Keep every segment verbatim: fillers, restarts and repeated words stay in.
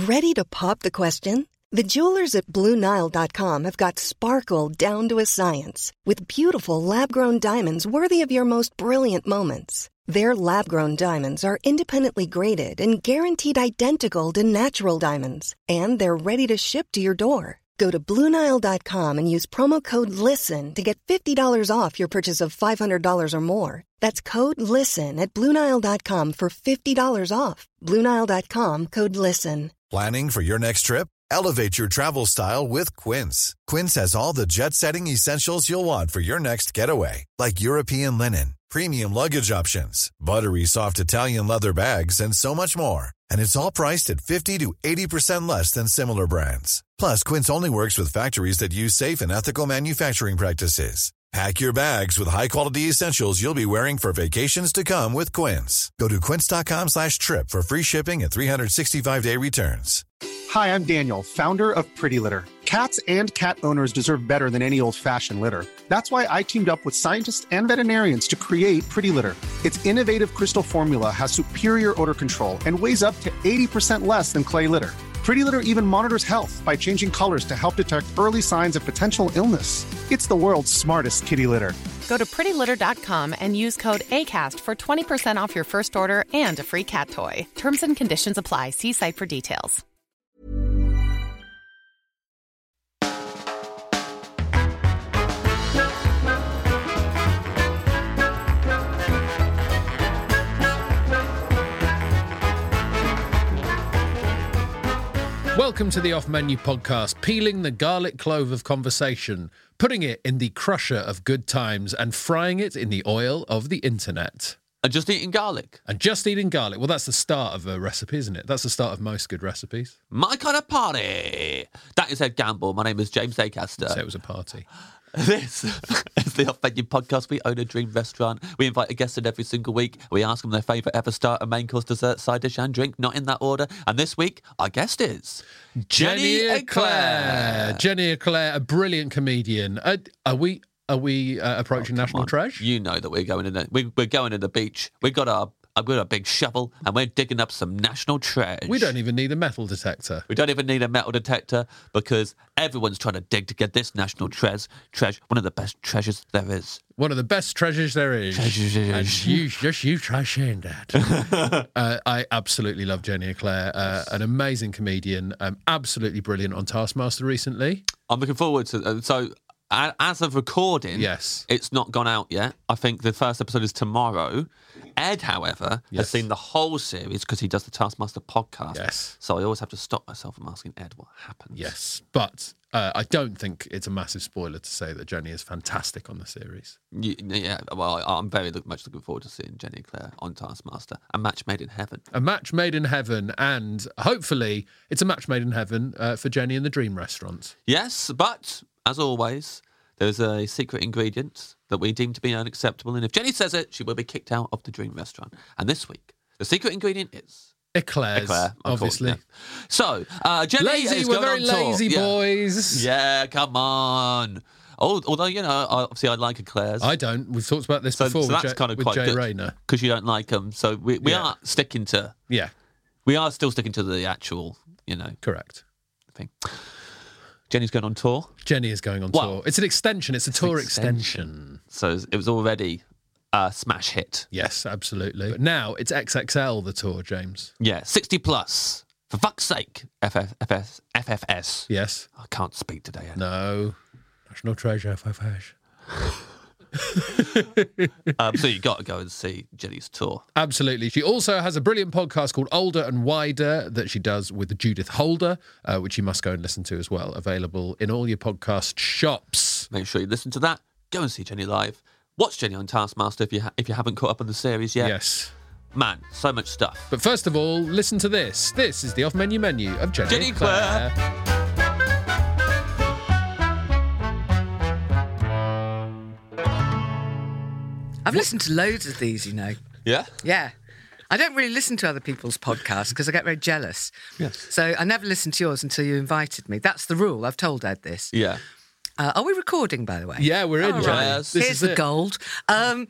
Ready to pop the question? The jewelers at Blue Nile dot com have got sparkle down to a science with beautiful lab-grown diamonds worthy of your most brilliant moments. Their lab-grown diamonds are independently graded and guaranteed identical to natural diamonds, and they're ready to ship to your door. Go to Blue Nile dot com and use promo code LISTEN to get fifty dollars off your purchase of five hundred dollars or more. That's code LISTEN at Blue Nile dot com for fifty dollars off. Blue Nile dot com, code LISTEN. Planning for your next trip? Elevate your travel style with Quince. Quince has all the jet-setting essentials you'll want for your next getaway, like European linen, premium luggage options, buttery soft Italian leather bags, and so much more. And it's all priced at fifty to eighty percent less than similar brands. Plus, Quince only works with factories that use safe and ethical manufacturing practices. Pack your bags with high-quality essentials you'll be wearing for vacations to come with Quince. Go to quince.com slash trip for free shipping and three sixty-five day returns. Hi, I'm Daniel, founder of Pretty Litter. Cats and cat owners deserve better than any old-fashioned litter. That's why I teamed up with scientists and veterinarians to create Pretty Litter. Its innovative crystal formula has superior odor control and weighs up to eighty percent less than clay litter. Pretty Litter even monitors health by changing colors to help detect early signs of potential illness. It's the world's smartest kitty litter. Go to pretty litter dot com and use code ACAST for twenty percent off your first order and a free cat toy. Terms and conditions apply. See site for details. Welcome to the Off Menu Podcast, peeling the garlic clove of conversation, putting it in the crusher of good times and frying it in the oil of the internet. And just eating garlic. And just eating garlic. Well, that's the start of a recipe, isn't it? That's the start of most good recipes. My kind of party. That is Ed Gamble. My name is James Acaster. So it was a party. This is the Off Menu Podcast. We own a dream restaurant. We invite a guest in every single week. We ask them their favourite ever starter, main course, dessert, side dish and drink, not in that order. And this week, our guest is Jenny Eclair. Jenny Eclair, a brilliant comedian. Uh, are we are we uh, approaching oh, National Treasure? You know that we're going in. The, we, we're going to the beach. We got our. I've got a big shovel and we're digging up some national treasure. We don't even need a metal detector. We don't even need a metal detector because everyone's trying to dig to get this national treasure. Treasure, one of the best treasures there is. One of the best treasures there is. Treasures. And you, just you try saying that. uh, I absolutely love Jenny Eclair, uh, an amazing comedian, um, absolutely brilliant on Taskmaster recently. I'm looking forward to uh, so. As of recording, yes, it's not gone out yet. I think the first episode is tomorrow. Ed, however, yes. has seen the whole series because he does the Taskmaster podcast. Yes. So I always have to stop myself from asking Ed what happens. Yes, but uh, I don't think it's a massive spoiler to say that Jenny is fantastic on the series. You, yeah, well, I'm very look, much looking forward to seeing Jenny Eclair on Taskmaster. A match made in heaven. A match made in heaven, and hopefully it's a match made in heaven uh, for Jenny in the Dream Restaurant. Yes, but as always, there's a secret ingredient that we deem to be unacceptable, and if Jenny says it, she will be kicked out of the Dream Restaurant. And this week, the secret ingredient is Eclairs, Eclair, obviously. Course, yeah. So, uh, Jenny lazy, is we're going very on tour. lazy yeah. boys. Yeah, come on. Oh, although, you know, obviously I like eclairs. I don't. We've talked about this so, before so with, that's Jay, kind of with quite Jay good, Rayner. because you don't like them. So we, we yeah. are sticking to... Yeah. We are still sticking to the actual, you know... Correct. Thing. Jenny's going on tour. Jenny is going on well, tour. It's an extension. It's a it's tour extension. extension. So it was already a smash hit. Yes, absolutely. But now it's X X L, the tour, James. Yeah, sixty plus. For fuck's sake, F F S. F F S. Yes. I can't speak today. Andy. No. National Treasure, F F S. um, so you got to go and see Jenny's tour. Absolutely. She also has a brilliant podcast called Older and Wider that she does with Judith Holder, uh, which you must go and listen to as well. Available in all your podcast shops. Make sure you listen to that. Go and see Jenny live. Watch Jenny on Taskmaster if you ha- if you haven't caught up on the series yet. Yes. Man, so much stuff. But first of all, listen to this. This is the off-menu menu of Jenny, Jenny Eclair. Eclair. I've listened to loads of these, you know. Yeah? Yeah. I don't really listen to other people's podcasts because I get very jealous. Yes. So I never listened to yours until you invited me. That's the rule. I've told Ed this. Yeah. Uh, are we recording, by the way? Yeah, we're in, All Jenny. right. Yes. This Here's is the it. gold. Um,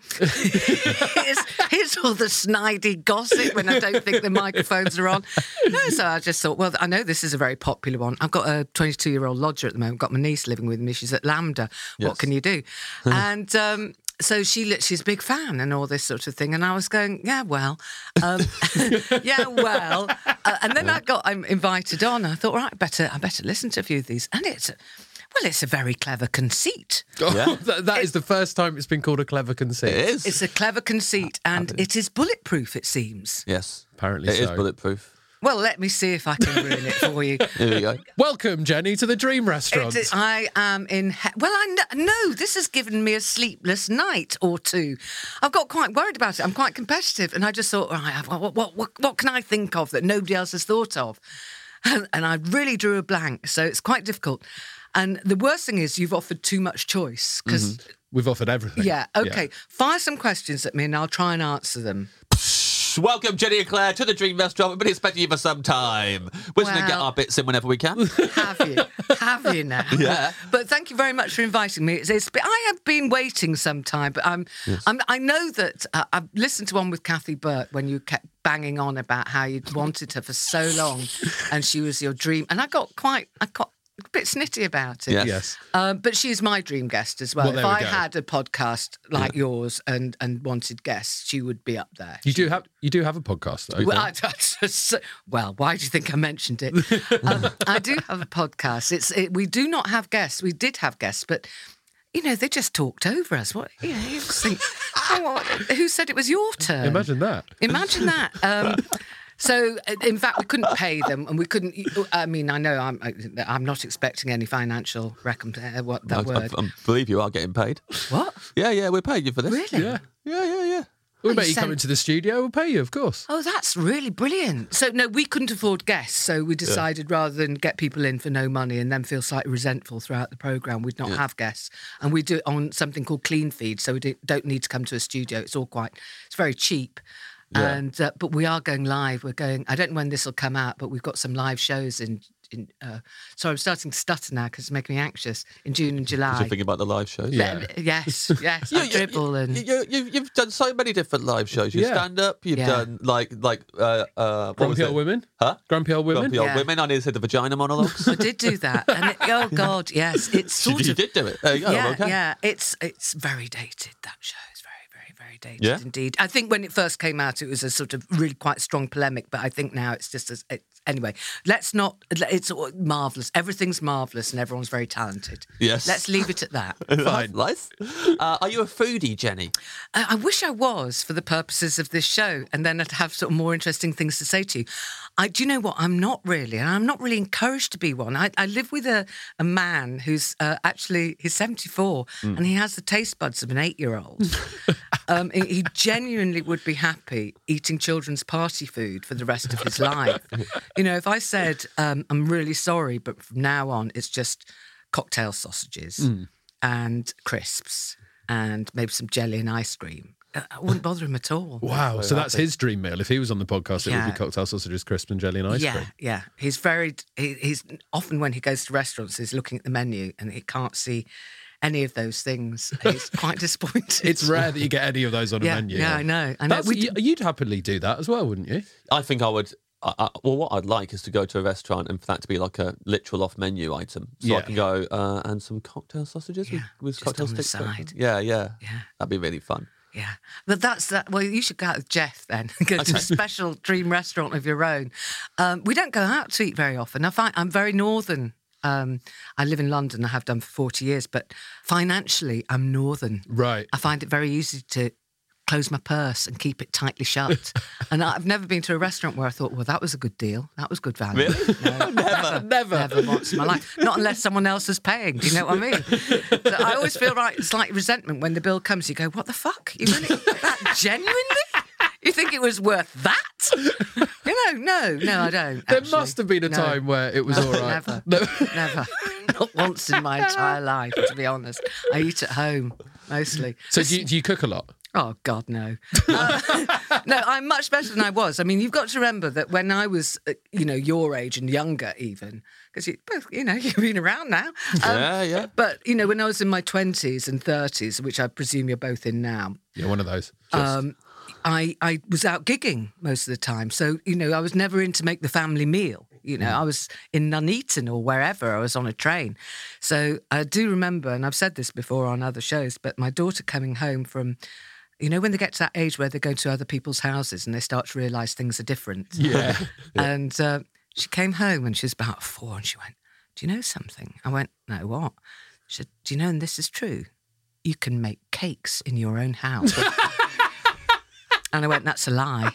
here's, here's all the snidey gossip when I don't think the microphones are on. No, so I just thought, well, I know this is a very popular one. I've got a twenty-two-year-old lodger at the moment. Got my niece living with me. She's at Lambda. Yes. What can you do? And um, so she, lit- she's a big fan and all this sort of thing. And I was going, yeah, well, um, yeah, well. Uh, and then I got I'm invited on. I thought, right, I better, I better listen to a few of these. And it's, well, it's a very clever conceit. Yeah. that, that is the first time it's been called a clever conceit. It is. It's a clever conceit, and it is bulletproof, it seems. Yes. Apparently It is so. bulletproof. Well, let me see if I can ruin it for you. Here we go. Welcome, Jenny, to the Dream Restaurant. It is- I am in. He- well, I kn- no. This has given me a sleepless night or two. I've got quite worried about it. I'm quite competitive, and I just thought, right, what, what, what, what can I think of that nobody else has thought of? And, and I really drew a blank, so it's quite difficult. And the worst thing is, you've offered too much choice because. We've offered everything. Yeah. Okay. Fire some questions at me, and I'll try and answer them. Welcome, Jenny and Claire, to the Dream Restaurant. We've been expecting you for some time. We're just going to get Well- our bits in whenever we can. Have you? Have you now? Yeah. But thank you very much for inviting me. It's, it's, I have been waiting some time, but I'm, I'm, I know that uh, I've listened to one with Kathy Burt when you kept banging on about how you'd wanted her for so long and she was your dream. And I got quite, I got a bit snitty about it. Yes. Yes. Um, but she's my dream guest as well. Well, there if we I go. had a podcast like yours and, and wanted guests, she would be up there. You do have you do have a podcast, though. Well, I, I just, well, why do you think I mentioned it? um, I do have a podcast. It's it, we do not have guests. We did have guests, but you know they just talked over us. What you know? You just think, oh, what, who said it was your turn? Imagine that. Imagine that. Um, so, in fact, we couldn't pay them, and we couldn't. I mean, I know I'm. I'm not expecting any financial recompense. What that I, word? I, I believe you are getting paid. What? Yeah, yeah, we're paying you for this. Really? Yeah. Yeah, yeah, yeah. We you bet you sent- come into the studio, we'll pay you, of course. Oh, that's really brilliant. So, no, we couldn't afford guests, so we decided rather than get people in for no money and then feel slightly resentful throughout the programme, we'd not have guests. And we do it on something called Clean Feed, so we do, don't need to come to a studio. It's all quite, it's very cheap. Yeah. And uh, but we are going live. We're going, I don't know when this will come out, but we've got some live shows in, in uh, sorry, I'm starting to stutter now because it's making me anxious, in June and July. You're thinking about the live shows. Yeah. Yes, yes, You- I you- dribble and... You, you, you've done so many different live shows. You Yeah. stand up. You've Yeah. done like like uh, uh, what was Grumpy it? old women? Huh? Grumpy old women? Grumpy old Yeah. women. I nearly said the vagina monologues. I did do that. And it, oh, God, yes. It's you, sort you of... did do it. There you go. yeah, okay. yeah. It's it's very dated. That show is very, very, very dated Yeah? indeed. I think when it first came out, it was a sort of really quite strong polemic. But I think now it's just as it's, anyway. Let's not. It's all marvelous. Everything's marvelous, and everyone's very talented. Yes. Let's leave it at that. Fine. Nice. Uh, are you a foodie, Jenny? I, I wish I was for the purposes of this show, and then I'd have sort of more interesting things to say to you. I do you know what? I'm not really, and I'm not really encouraged to be one. I, I live with a, a man who's uh, actually he's seventy-four, Mm. and he has the taste buds of an eight-year-old. um, he, he genuinely would be happy eating children's party food for the rest of his life. You know, if I said um, I'm really sorry, but from now on it's just cocktail sausages Mm. and crisps and maybe some jelly and ice cream. I I wouldn't bother him at all. Wow, so that's his dream meal. If he was on the podcast, it would Yeah. be cocktail sausages, crisp and jelly and ice yeah, cream. yeah. He's very. He, he's often when he goes to restaurants, he's looking at the menu and he can't see any of those things. He's quite disappointed. It's rare that you get any of those on yeah, a menu. yeah, I know. I know. That's, We you, d- you'd happily do that as well, wouldn't you? I think I would. I, I, well, what I'd like is to go to a restaurant and for that to be like a literal off-menu item. So I Yeah. can go uh, and some cocktail sausages Yeah, with, with just cocktail on the sticks. side. Yeah, yeah, Yeah. That'd be really fun. Yeah, but that's that. Well, you should go out with Jeff then. Go to a special dream restaurant of your own. Um, we don't go out to eat very often. I find I'm very northern. Um, I live in London. I have done for forty years, but financially, I'm northern. Right. I find it very easy to close my purse and keep it tightly shut. And I've never been to a restaurant where I thought, well, that was a good deal. That was good value. Really? No, never, Never. never once in my life. Not unless someone else is paying. Do you know what I mean? So I always feel like it's like resentment when the bill comes. You go, what the fuck? You really that genuinely? You think it was worth that? You know, no, no, I don't. There actually. must have been a No. time where it was No, all right. Never. No. Never. Not once in my entire life, to be honest. I eat at home, mostly. So do you, do you cook a lot? Oh, God, no. Uh, no, I'm much better than I was. I mean, you've got to remember that when I was, uh, you know, your age and younger even, because you both, you know, you've been around now. Um, Yeah, yeah. But, you know, when I was in my twenties and thirties, which I presume you're both in now, Yeah, one of those. um, I, I was out gigging most of the time. So, you know, I was never in to make the family meal. You know, I was in Nuneaton or wherever. I was on a train. So I do remember, and I've said this before on other shows, but my daughter coming home from... You know, when they get to that age where they go to other people's houses and they start to realise things are different. Yeah. And uh, she came home and she was about four and she went, do you know something? I went, no, what? She said, do you know, and this is true, you can make cakes in your own house. And I went, that's a lie.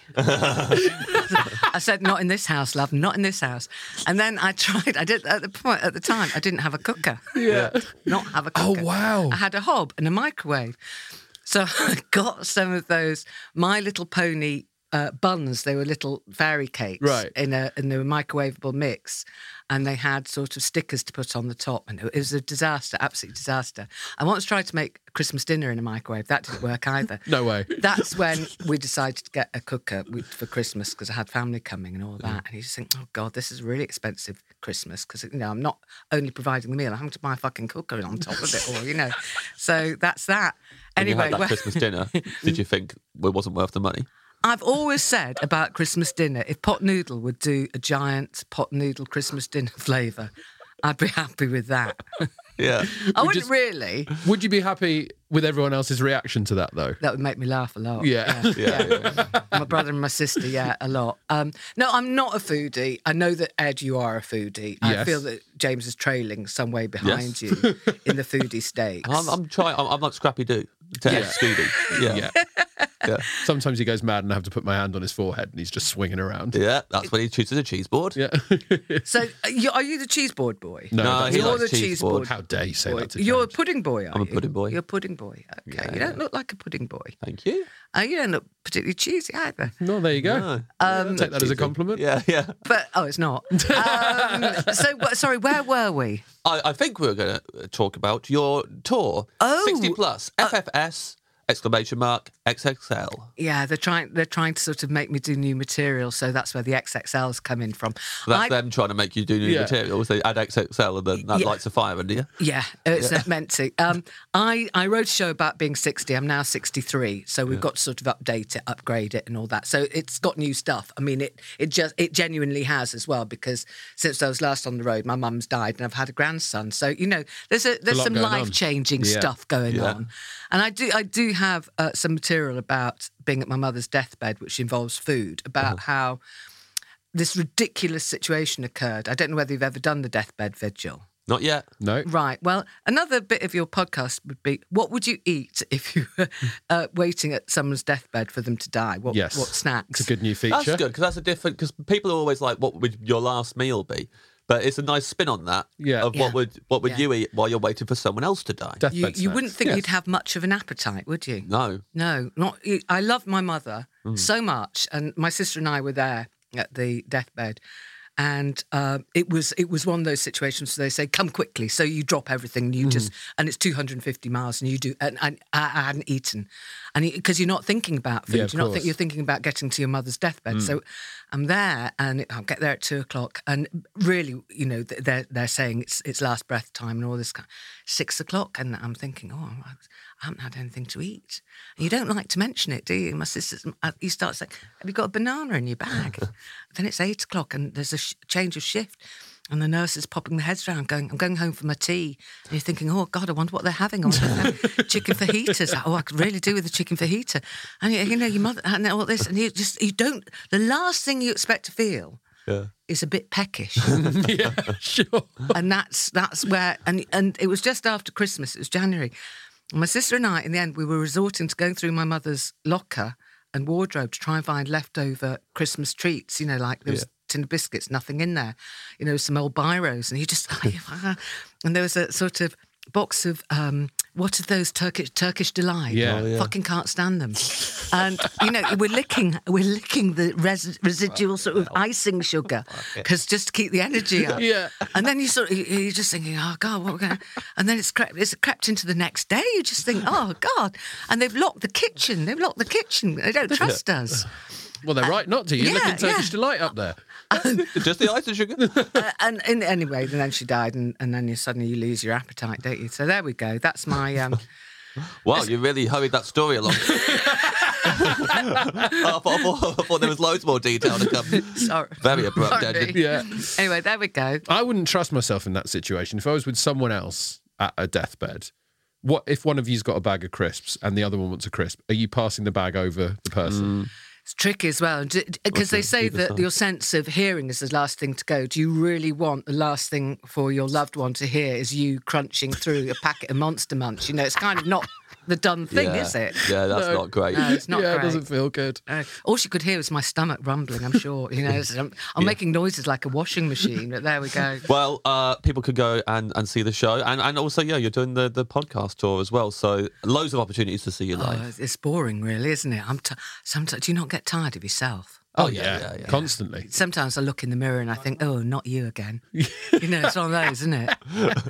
I said, not in this house, love, not in this house. And then I tried, I did, at the point, at the time, I didn't have a cooker. Yeah. Not have a Oh, cooker. wow. I had a hob and a microwave. So I got some of those My Little Pony uh, buns. They were little fairy cakes Right. in a in a microwavable mix, and they had sort of stickers to put on the top. And it was a disaster, absolute disaster. I once tried to make a Christmas dinner in a microwave. That didn't work either. No way. That's when we decided to get a cooker for Christmas because I had family coming and all that. And you just think, oh God, this is a really expensive Christmas because, you know, I'm not only providing the meal, I'm having to buy a fucking cooker on top of it all, you know. So that's that. When you Anyway, had that well- Christmas dinner, did you think it wasn't worth the money? I've always said about Christmas dinner, if Pot Noodle would do a giant Pot Noodle Christmas dinner flavour, I'd be happy with that. Yeah. I wouldn't just- really. Would you be happy with everyone else's reaction to that, though? That would make me laugh a lot. Yeah. Yeah, yeah. My brother and my sister, yeah, a lot. Um, no, I'm not a foodie. I know that, Ed, you are a foodie. I Yes. feel that James is trailing some way behind Yes. you in the foodie stakes. I'm, I'm trying. I'm, I'm like Scrappy Doo to Yeah. Scooby. Yeah. Yeah. Yeah. Sometimes he goes mad and I have to put my hand on his forehead and he's just swinging around. Yeah, that's when he chooses a cheese board. Yeah. So, uh, you, are you the cheese board boy? No, No, that's he You're not. likes the cheese cheese board. board. How dare you say boy. that to You're a James? pudding boy, are I'm a you? pudding boy. You're a pudding boy. Okay, Yeah, you don't yeah. look like a pudding boy. Thank you. Uh, you don't look particularly cheesy either. No, there you go. No. Um, Take that as a compliment. Yeah, yeah. But oh, it's not. Um, so, wh- sorry, where were we? I, I think we we're going to talk about your tour. Oh. sixty plus, F F S, exclamation mark, X X L. Yeah, they're trying. They're trying to sort of make me do new material, so that's where the X X Ls come in from. So that's I- them trying to make you do new Yeah. materials. They add X X L and then that Yeah. lights a fire under you. Yeah, it's not meant to. Um, I, I wrote a show about being sixty. I'm now sixty-three, so we've got to sort of update it, upgrade it, and all that. So it's got new stuff. I mean, it it just it genuinely has as well, because since I was last on the road, my mum's died, and I've had a grandson. So you know, there's a there's lot some going on. life changing Yeah. stuff going Yeah. on, and I do I do have uh, some material about being at my mother's deathbed, which involves food, about Uh-huh. how this ridiculous situation occurred. I don't know whether you've ever done the deathbed vigil. Not yet. No. Right. Well, another bit of your podcast would be, what would you eat if you were uh, waiting at someone's deathbed for them to die? What, Yes. what snacks? It's a good new feature. That's good because that's a different. Because people are always like, "What would your last meal be?" But it's a nice spin on that. Yeah. Of Yeah. what would what would Yeah. you eat while you're waiting for someone else to die? Deathbed You, you snacks. wouldn't think Yes. you'd have much of an appetite, would you? No. No, not. you- I love my mother Mm. so much, and my sister and I were there at the deathbed, and uh, it was it was one of those situations where they say, "Come quickly," so you drop everything, and you Mm. just, and it's two hundred fifty miles, and you do, and, and I, I hadn't eaten, and because you're not thinking about food, Yeah, of you're not course. think you're thinking about getting to your mother's deathbed. So I'm there, and I'll get there at two o'clock, and really, you know, they're they're saying it's it's last breath time and all this kind. Six o'clock, and I'm thinking, oh, I haven't had anything to eat. And you don't like to mention it, do you? My sister's, you start saying, have you got a banana in your bag? Then it's eight o'clock and there's a sh- change of shift. And the nurse is popping their heads around going, I'm going home for my tea. And you're thinking, oh, God, I wonder what they're having on chicken fajitas. Oh, I could really do with a chicken fajita. And, you, you know, your mother, and all this. And you just, you don't, the last thing you expect to feel Yeah. is a bit peckish. Yeah, sure. and that's that's where and and it was just after Christmas, it was January. My sister and I, in the end, we were resorting to going through my mother's locker and wardrobe to try and find leftover Christmas treats, you know, like there was Yeah. a tin of biscuits, nothing in there, you know, some old biros, and you just and there was a sort of box of um what are those Turkish Turkish delight? Yeah. Oh, yeah. Fucking can't stand them. And you know, we're licking we're licking the res- residual sort of icing sugar because just to keep the energy up. Yeah. And then you sort of you're just thinking, oh God, what we're going? And then it's crept it's crept into the next day. You just think, oh God. And they've locked the kitchen. They've locked the kitchen. They don't trust us. Well, they're right not to. You're yeah, looking Turkish yeah. delight up there. Just the ice and sugar. uh, and, and anyway, and then she died, and, and then you suddenly you lose your appetite, don't you? So there we go. That's my. Um, Wow, you really hurried that story along. I, thought, I, thought, I thought there was loads more detail to come. sorry. Very abrupt Sorry. ending. Yeah. Anyway, there we go. I wouldn't trust myself in that situation. If I was with someone else at a deathbed, what if one of you's got a bag of crisps and the other one wants a crisp? Are you passing the bag over the person? Mm. It's tricky as well because they say Either that side. your sense of hearing is the last thing to go. Do you really want the last thing for your loved one to hear is you crunching through a packet of Monster Munch? You know, it's kind of not the done thing, yeah. is it? Yeah, that's No. not great. No, it's not yeah, great. it doesn't feel good. Uh, all she could hear was my stomach rumbling, I'm sure. You know, so I'm, I'm making noises like a washing machine, but there we go. Well, uh, people could go and, and see the show. And, and also, yeah, you're doing the, the podcast tour as well. So loads of opportunities to see you live. Oh, it's boring, really, isn't it? I'm t- sometimes, do you not get tired of yourself? Oh, yeah, yeah, yeah, yeah. constantly. Sometimes I look in the mirror and I think, oh, not you again. You know, it's one of those, isn't it?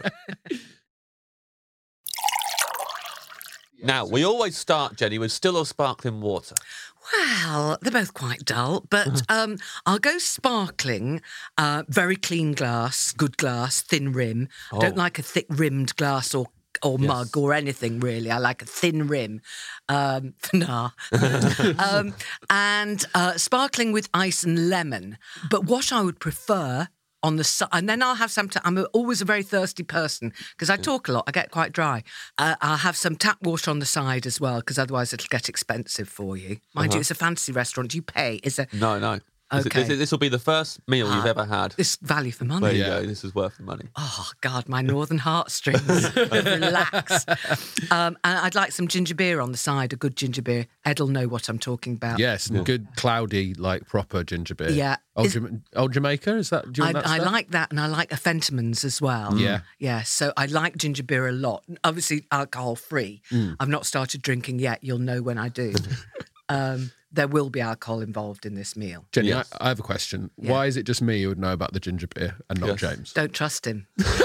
Now, we always start, Jenny, with still or sparkling water. Well, they're both quite dull, but um, I'll go sparkling, uh, very clean glass, good glass, thin rim. I don't Oh. like a thick rimmed glass or or Yes. mug or anything really. I like a thin rim. Um, nah. um, and uh, sparkling with ice and lemon. But what I would prefer on the side, and then I'll have some, ta- I'm a, always a very thirsty person because I talk a lot, I get quite dry. Uh, I'll have some tap water on the side as well because otherwise it'll get expensive for you. Mind you, it's a fancy restaurant. You pay. Is a No, no. This- Okay. This, this will be the first meal you've Ah, ever had. This value for money. There you Yeah. go. This is worth the money. Oh, God, my northern heartstrings. Relax. Um, and I'd like some ginger beer on the side, a good ginger beer. Ed'll know what I'm talking about. Yes, and good, cloudy, like proper ginger beer. Yeah. Old, Is- Jama- Old Jamaica, is that? Do you I, want that I stuff? like that, and I like a Fentimans as well. Yeah. Yeah, so I like ginger beer a lot. Obviously, alcohol-free. Mm. I've not started drinking yet. You'll know when I do. um, there will be alcohol involved in this meal. Jenny, Yes. I, I have a question. Yeah. Why is it just me who would know about the ginger beer and not Yes. James? Don't trust him.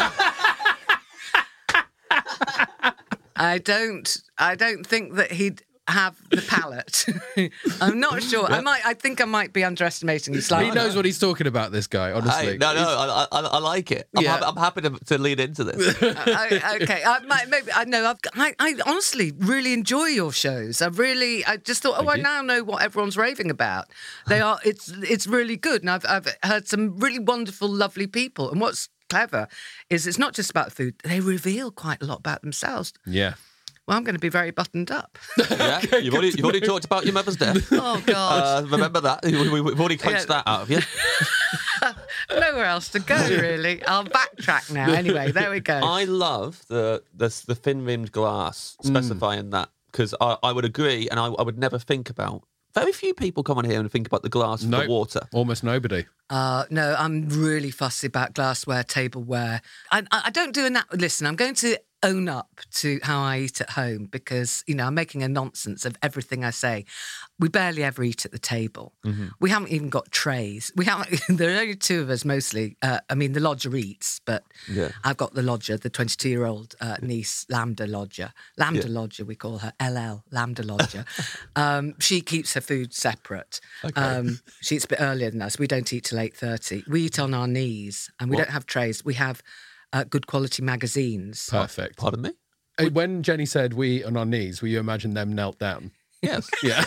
I don't. I don't think that he'd have the palate. I'm not sure. I might. I think I might be underestimating you He slightly. knows what he's talking about, this guy, honestly. Hey, no, no, I, I, I like it. I'm, Yeah. hap- I'm happy to, to lead into this. I, okay, I might, maybe I know. I've, I, I honestly really enjoy your shows. I really, I just thought, oh, I you. now know what everyone's raving about. They are. It's it's really good, and I've I've heard some really wonderful, lovely people. And what's clever is it's not just about food. They reveal quite a lot about themselves. Yeah. Well, I'm going to be very buttoned up. Yeah, you've already you've already talked about your mother's death. Oh God. Uh, remember that? We, we, we've already coached Yeah. that out of you. Nowhere else to go, really. I'll backtrack now. Anyway, there we go. I love the the, the thin rimmed glass, Mm. specifying that because I, I would agree, and I, I would never think about. Very few people come on here and think about the glass for No, the water. almost nobody. Uh, no, I'm really fussy about glassware, tableware. I, I I don't do enough. Listen, I'm going to own up to how I eat at home because, you know, I'm making a nonsense of everything I say. We barely ever eat at the table. Mm-hmm. We haven't even got trays. We haven't. There are only two of us mostly. Uh, I mean, the lodger eats, but Yeah. I've got the lodger, the twenty-two-year-old uh, niece, Lambda Lodger. Lambda Yeah. Lodger, we call her L L, Lambda Lodger. um, she keeps her food separate. Um, she eats a bit earlier than us. We don't eat till eight thirty. We eat on our knees, and we What? don't have trays. We have uh, good quality magazines. Perfect. Pardon me? Uh, When Jenny said we on our knees, will you imagine them knelt down? Yes. Yeah.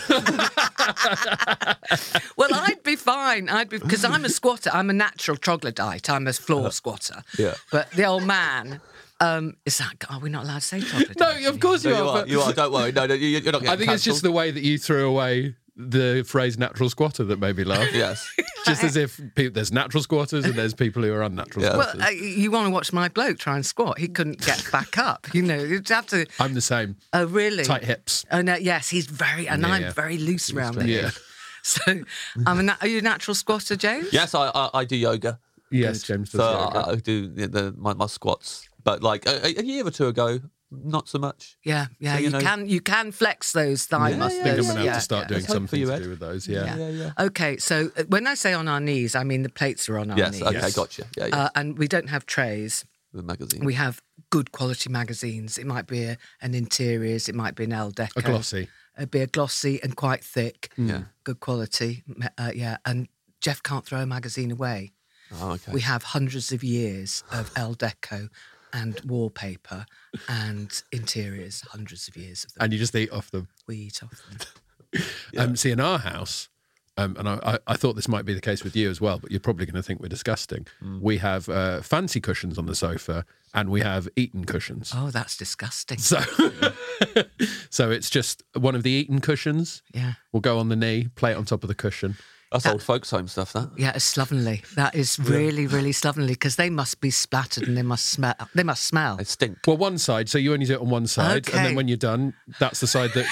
Well, I'd be fine. I'd be because I'm a squatter. I'm a natural troglodyte. I'm a floor squatter. Yeah. But the old man. Um, is that? Are we not allowed to say troglodyte? No, of course you No, are. you are. but You are. Don't worry. No, no, you- you're not getting I think it's just cancelled. the way that you threw away the phrase natural squatter that made me laugh. Yes. Just as if pe- there's natural squatters and there's people who are unnatural Yeah. Well, squatters. uh, you want to watch my bloke try and squat? He couldn't get back up. You know, you'd have to. I'm the same. Oh, really? Tight hips. Oh no, yes, he's very, and Yeah, I'm yeah. very loose around there. Yeah. So, I'm a na- are you a natural squatter, James? Yes, I, I, I do yoga. Yes, James does. So yoga. I, I do the, the, my, my squats. But like a, a year or two ago, not so much. Yeah, yeah, So, you you, know- can you can flex those thigh Yeah, muscles. I think I'm going to yeah, have to start yeah. doing Let's hope for something you, to Ed. do with those. Yeah. Yeah, yeah. Okay, so uh, when I say on our knees, I mean the plates are on our Yes, knees. okay, Yes. gotcha. Yeah, yeah. Uh, and we don't have trays. the magazine. We have good quality magazines. It might be a, an Interiors, it might be an El Deco. A glossy. It'd be a glossy and quite thick. Yeah. Good quality. Uh, yeah, and Jeff can't throw a magazine away. Oh, okay. We have hundreds of years of El Deco and wallpaper and Interiors, hundreds of years of them. And you just eat off them. We eat off them. Um, see, in our house, um, and I, I, I thought this might be the case with you as well, but you're probably going to think we're disgusting. Mm. We have uh, fancy cushions on the sofa, and we have Eton cushions. Oh, that's disgusting. So, so it's just one of the Eton cushions. Yeah. We'll go on the knee, play it on top of the cushion. That's old folks' home stuff, that. Yeah, it's slovenly. That is really, really slovenly because they must be splattered and they must smell. They must smell. They stink. Well, one side, so you only do it on one side, and Okay. then when you're done, that's the side that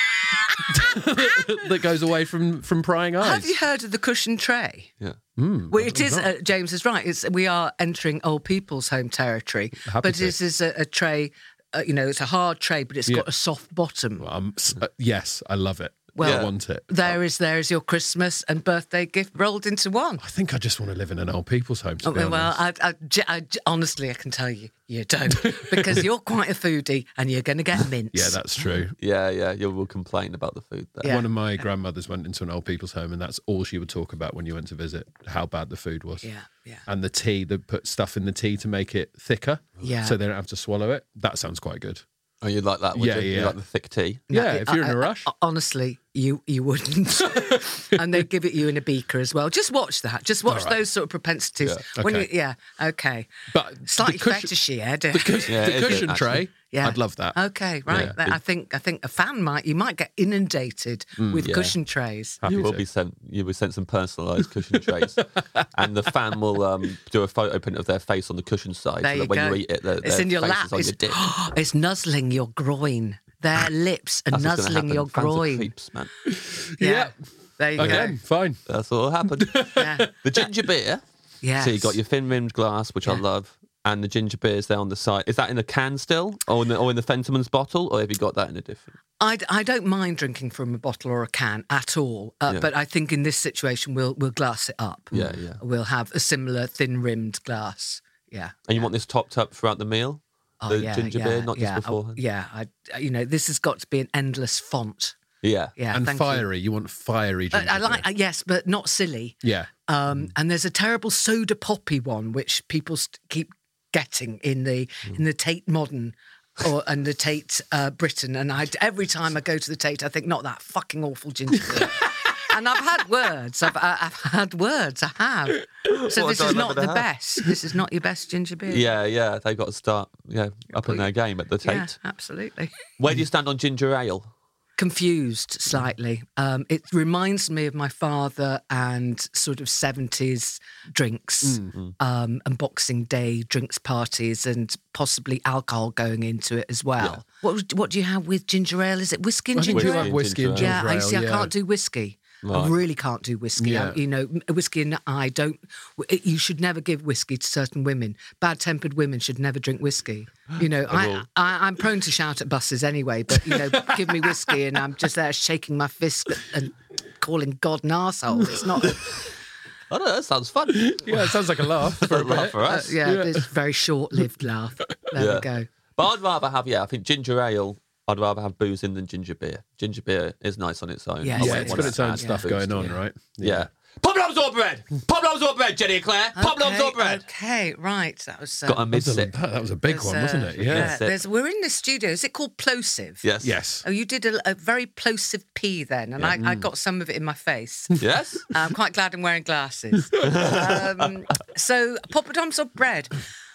that goes away from from prying eyes. Have you heard of the cushion tray? Yeah. Well, it is. Uh, James is right. It's we are entering old people's home territory, Happy but to. this is a, a tray. Uh, you know, it's a hard tray, but it's Yeah. got a soft bottom. Um, s- uh, yes, I love it. Well, I want it. There is there is your Christmas and birthday gift rolled into one. I think I just want to live in an old people's home. To Oh, be well, honest. I, I, j- I j- honestly, I can tell you, you don't, because you're quite a foodie and you're going to get mince. yeah, that's true. Yeah, yeah. You will complain about the food there. Yeah. One of my grandmothers went into an old people's home, and that's all she would talk about when you went to visit, how bad the food was. Yeah, yeah. And the tea, they put stuff in the tea to make it thicker, Yeah. so they don't have to swallow it. That sounds quite good. Oh, you like that? Would Yeah, you? You yeah. like the thick tea? No, yeah, it- if you're in I- a I- rush. I- honestly, you you wouldn't. And they give it you in a beaker as well. Just watch that. Just watch All right. those sort of propensities. Yeah, When okay. you, yeah, okay. But Slightly the cushion, fetishy, Ed. the, cus- Yeah, the it is, cushion actually. tray, Yeah. I'd love that. Okay, right. Yeah. I think I think a fan might you might get inundated with yeah. cushion trays. Happy You will to. be sent. You will sent some personalised cushion trays, and the fan will um, do a photo print of their face on the cushion side, There so you that when go. you eat it, the, It's their in your face lap. is on It's, your dick. it's nuzzling your groin. Their lips are That's what's gonna nuzzling happen. your Fans are groin. creeps, man. Yeah. There you Again, go. fine. That's what will happen. Yeah. The ginger beer. Yes. So you got your thin rimmed glass, which I Yeah. love, and the ginger beer's there on the side. Is that in a can still, or in the, or in the Fentimans bottle, or have you got that in a different? I, I don't mind drinking from a bottle or a can at all, uh, Yeah. but I think in this situation we'll we'll glass it up. Yeah, yeah. We'll have a similar thin rimmed glass. Yeah. And you want this topped up throughout the meal? Oh, the yeah, ginger yeah, beer, not yeah. just Oh, beforehand. yeah, I, you know, this has got to be an endless font. Yeah. Yeah, and thank you. fiery. You. want fiery Uh, ginger I like beer. uh, yes, but not silly. Yeah. Um, and there's a terrible soda poppy one which people st- keep getting in the in the Tate Modern. Or and the Tate uh, Britain, and I every time I go to the Tate, I think not that fucking awful ginger beer. And I've had words. I've, I- I've had words. I have. So What this do I is remember not to the have? best. This is not your best ginger beer. Yeah, yeah. They've got to start yeah up in their game at the Tate. Yeah, absolutely. Where do you stand on ginger ale? Confused slightly. Um, it reminds me of my father and sort of seventies drinks um, and Boxing Day drinks parties and possibly alcohol going into it as well. Yeah. What was- what do you have with ginger ale? Is it whiskey and I think ginger you ale? have whiskey and ginger ginger Yeah, I ale. see. I yeah. can't do whiskey. I Right. really can't do whiskey. Yeah. I, you know, whiskey and I don't. it- You should never give whiskey to certain women. Bad-tempered women should never drink whiskey. You know, I, will. I, I'm prone to shout at buses anyway. But you know, give me whiskey and I'm just there shaking my fist and calling God an arsehole. It's not. I don't know. That sounds fun. Yeah, it sounds like a laugh. For a Laugh bit. for Uh, us. yeah, it's a very short-lived laugh. There Yeah. we go. But I'd rather have yeah. I think ginger ale. I'd rather have booze in than ginger beer. Ginger beer is nice on its own. Yeah, I Yeah, wouldn't it's want got its to own add stuff booze going to on, it. right? Yeah. Poplums or bread? Poplums or bread, Jenny Eclair? Poplums or Okay, bread? Okay, right. That was uh, Got a That was a, mid-sip. that was a big there's, one, uh, wasn't it? Yeah. Yeah, That's it. there's, we're in the studio. Is it called plosive? Yes. Yes. Oh, you did a, a very plosive pee then, and I, I got some of it in my face. Yes? I'm quite glad I'm wearing glasses. um, so, poppadoms or bread?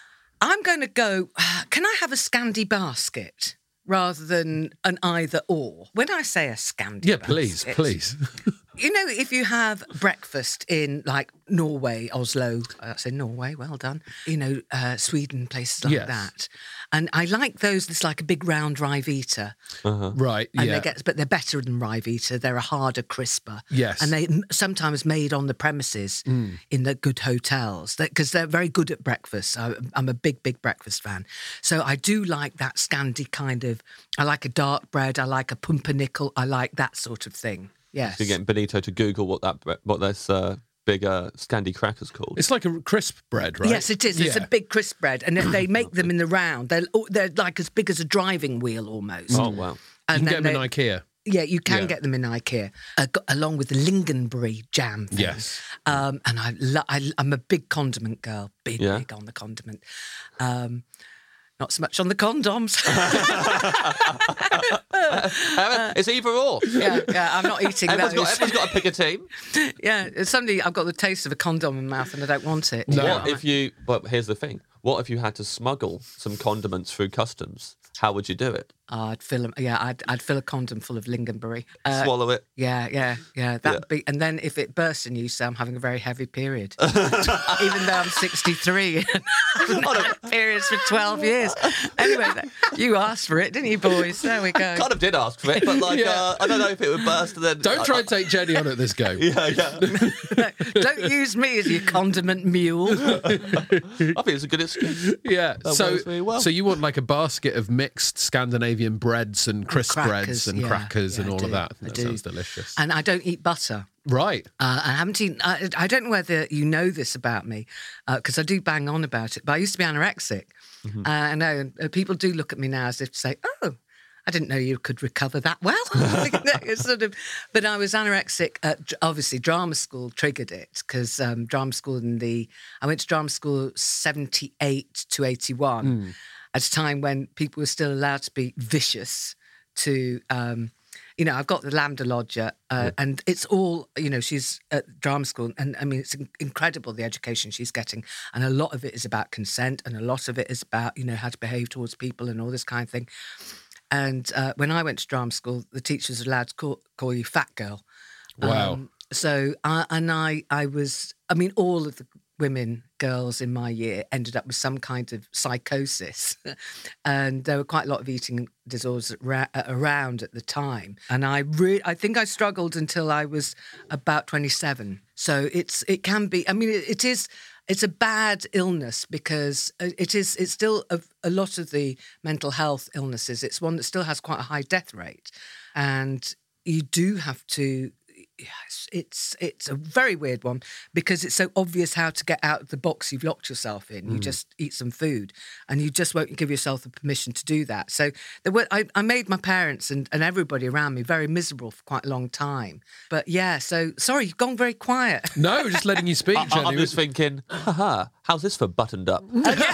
I'm going to go, can I have a Scandi basket rather than an either or? When I say a Scandi Yeah, please, basket, please. You know, if you have breakfast in like Norway, Oslo, I say Norway, well done. You know, uh, Sweden, places like Yes. that, and I like those. It's like a big round Ryvita, Right, and yeah. they get, but they're better than Ryvita. They're a harder, crisper. Yes. and they m- sometimes made on the premises in the good hotels because they're very good at breakfast. I, I'm a big, big breakfast fan, so I do like that Scandi kind of. I like a dark bread. I like a pumpernickel. I like that sort of thing. Yes. You're getting Benito to Google what that bre- what this uh, big uh, Scandi cracker's called. It's like a crisp bread, right? Yes, it is. It's Yeah. a big crisp bread, and they- they make them in the round. They're they're like as big as a driving wheel almost. Oh wow! You And can get then them in they- IKEA. Yeah, you can Yeah. get them in IKEA, uh, go- along with the lingonberry jam thing. Yes. Um, and I, lo- I, I'm a big condiment girl, big, Yeah. big on the condiment. Um, not so much on the condoms. Uh, it's either or. yeah, yeah, I'm not eating Everyone's those. got, everyone's got to pick a team. yeah, suddenly I've got the taste of a condom in my mouth and I don't want it. No. What if you? But here's the thing: what if you had to smuggle some condiments through customs? How would you do it? Oh, I'd fill 'em- Yeah, I'd, I'd fill a condom full of lingonberry. Uh, Swallow it. Yeah, yeah, yeah. That would be, and then if it bursts in you, so I'm having a very heavy period, even though I'm sixty-three. I've had periods for twelve years. Anyway, that- you asked for it, didn't you, boys? There we go. Kind of did ask for it, but like Yeah. uh, I don't know if it would burst. And then Don't try and take Jenny on at this go. Yeah, yeah. Don't use me as your condiment mule. I think it's a good excuse. Yeah. That so, works very well. so you want like a basket of mixed Scandinavian breads and crisp crackers, breads and yeah. crackers Yeah, and I all do. of that. I That do. sounds delicious. And I don't eat butter. Right. Uh, I haven't eaten. I, I don't know whether you know this about me, because I do bang on about it. But I used to be anorexic. Uh, I know, and uh, people do look at me now as if to say, "Oh, I didn't know you could recover that well." It's sort of, but I was anorexic. At, obviously, drama school triggered it because um, drama school in the I went to drama school seventy-eight to eighty-one, at a time when people were still allowed to be vicious to. Um, You know, I've got the Lambda Lodger, uh, and it's all, you know, she's at drama school. And I mean, it's in- incredible the education she's getting. And a lot of it is about consent, and a lot of it is about, you know, how to behave towards people and all this kind of thing. And uh, when I went to drama school, the teachers were allowed to call, call you fat girl. Wow. Um, so, I, and I, I was, I mean, all of the women, girls in my year ended up with some kind of psychosis. And there were quite a lot of eating disorders ra- around at the time. And I re- I think I struggled until I was about twenty-seven. So it's it can be, I mean, it, it is, it's a bad illness because it is, it's still a, a lot of the mental health illnesses. It's one that still has quite a high death rate. And you do have to, yes, it's it's a very weird one because it's so obvious how to get out of the box you've locked yourself in. You just eat some food and you just won't give yourself the permission to do that. So there were, I, I made my parents and, and everybody around me very miserable for quite a long time. But yeah, so sorry, you've gone very quiet. No, just letting you speak, I, Jenny. I'm just thinking, haha, how's this for buttoned up?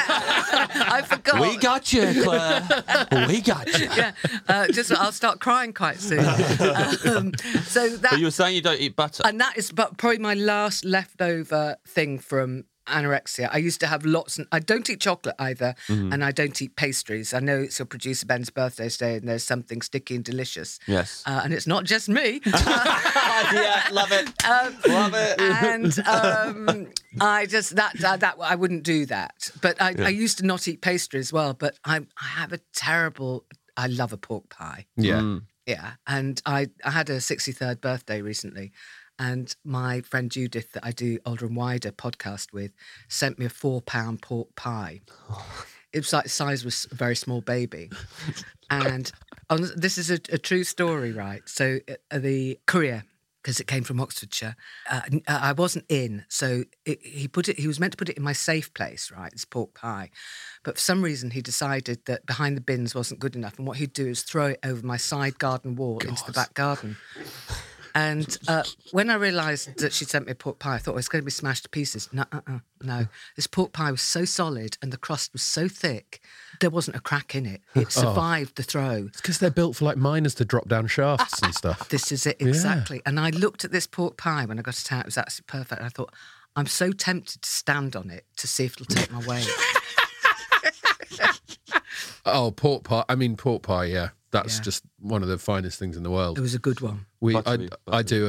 I forgot. We got you, Claire. We got you. yeah, uh, just I'll start crying quite soon. Um, so that But you were saying you don't eat butter. And that is but probably my last leftover thing from anorexia. I used to have lots, and I don't eat chocolate either, and I don't eat pastries. I know it's your producer Ben's birthday today, and there's something sticky and delicious. Yes. Uh, and it's not just me. Yeah, love it. love it. And um, I just that, that that I wouldn't do that. But I, I used to not eat pastry as well. But I I have a terrible. I love a pork pie. yeah. Yeah, and I, I had a sixty-third birthday recently, and my friend Judith, that I do Older and Wider podcast with, sent me a four-pound pork pie. It was like the size of a very small baby. And on, this is a, a true story, right? So uh, the courier, because it came from Oxfordshire, uh, I wasn't in, so it, he put it. He was meant to put it in my safe place, right? This pork pie, but for some reason he decided that behind the bins wasn't good enough, and what he'd do is throw it over my side garden wall into the back garden. And uh, when I realised that she'd sent me a pork pie, I thought, oh, it's going to be smashed to pieces. No, uh-uh, no. This pork pie was so solid and the crust was so thick, there wasn't a crack in it. It survived the throw. It's because they're built for like miners to drop down shafts and stuff. This is it, exactly. And I looked at this pork pie when I got it out. It was absolutely perfect. And I thought, I'm so tempted to stand on it to see if it'll take my weight. Oh, pork pie. I mean, pork pie, yeah. That's Yeah. just one of the finest things in the world. It was a good one. We, I, Buttery, I do a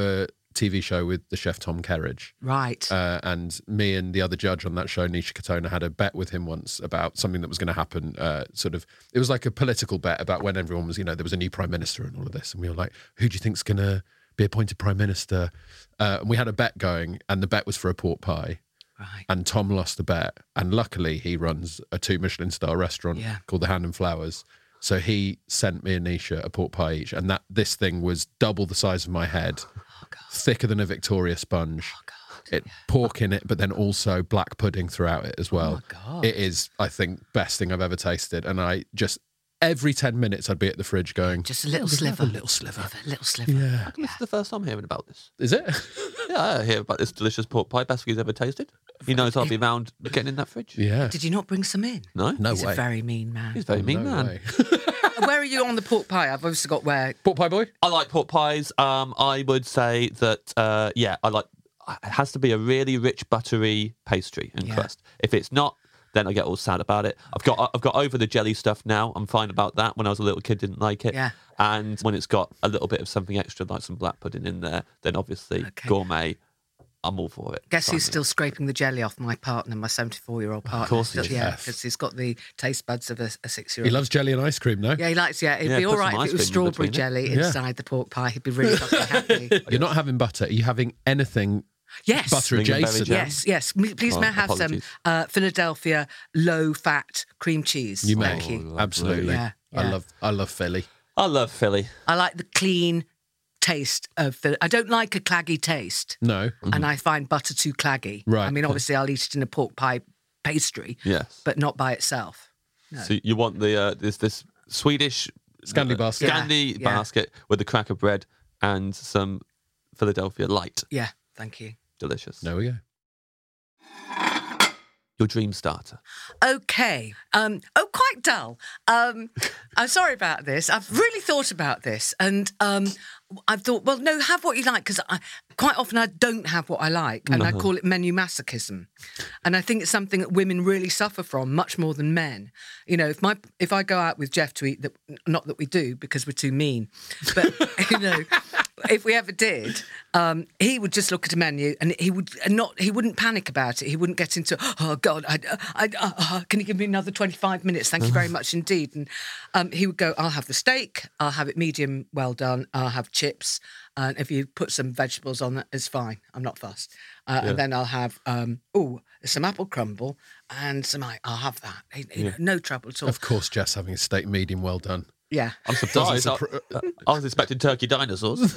T V show with the chef Tom Kerridge. Right. Uh, and me and the other judge on that show, Nisha Katona, had a bet with him once about something that was going to happen. Uh, sort of, it was like a political bet about when everyone was, you know, there was a new prime minister and all of this. And we were like, who do you think's going to be appointed prime minister? Uh, and we had a bet going, and the bet was for a pork pie. Right. And Tom lost the bet. And luckily, he runs a two Michelin star restaurant Yeah. called the Hand and Flowers. So he sent me and Nisha a pork pie each, and that this thing was double the size of my head, Oh, God. thicker than a Victoria sponge. Oh, God. It pork in it, but then also black pudding throughout it as well. Oh, my God. It is, I think, best thing I've ever tasted. And I just every ten minutes I'd be at the fridge going, Just a little "Oh, sliver. a little sliver." A little sliver. Yeah, This is the first time hearing about this. is it? Yeah, I hear about this delicious pork pie. Best he's ever tasted. He knows I'll be round getting in that fridge. Yeah. Did you not bring some in? No? No He's way. a very mean man. He's a very mean No man. way. Where are you on the pork pie? I've obviously got where. Pork pie boy. I like pork pies. Um, I would say that, uh, yeah, I like. It has to be a really rich buttery pastry and Yeah. crust. If it's not, then I get all sad about it. I've got I've got over the jelly stuff now. I'm fine about that. When I was a little kid, didn't like it. Yeah. And when it's got a little bit of something extra, like some black pudding in there, then obviously Okay. gourmet. I'm all for it. Guess Fine. who's still scraping the jelly off my partner, my seventy-four-year-old partner? course he Still- is. Yeah, Chef. because he's got the taste buds of a, a He six-year-old. loves jelly and ice cream, no? Yeah, he likes. Yeah, it'd Yeah, be put all some right if ice it was cream in strawberry between it. jelly Yeah. inside the pork pie. He'd be really fucking happy. You're not having butter. Are you having anything Yes. butter Lingonberry adjacent? jam? Yes, yes. M- Please, Oh, may I have apologies. some uh, Philadelphia low-fat cream cheese? You may. Thank you. Absolutely. Yeah, I yeah. love I love Philly. I love Philly. I like the clean taste of Philly. I don't like a claggy taste, No. and I find butter too claggy. Right. I mean, obviously, I'll eat it in a pork pie pastry, Yes. but not by itself. So you want the uh, this this Swedish Scandi uh, basket. Yeah, Scandi yeah. basket with the cracker bread and some Philadelphia light. Yeah, thank you. Delicious. There we go. Your dream starter. Okay. Um, oh, quite dull. Um, I'm sorry about this. I've really thought about this, and um, I've thought, well, no, have what you like, because I quite often I don't have what I like, and I call it menu masochism, and I think it's something that women really suffer from much more than men. You know, if my if I go out with Jeff to eat, that not that we do because we're too mean, but you know. If we ever did, um, he would just look at a menu and he would not. He wouldn't panic about it. He wouldn't get into, oh God, I, I, I, uh, can you give me another twenty-five minutes? Thank you very much indeed. And um, he would go, I'll have the steak. I'll have it medium well done. I'll have chips. And if you put some vegetables on it, it's fine. I'm not fussed. Uh, And then I'll have, um, oh, some apple crumble and some. I'll have that. You know, no trouble at all. Of course, Jess having a steak medium well done. Yeah. I'm surprised. I, Doesn't uh, I was expecting turkey dinosaurs.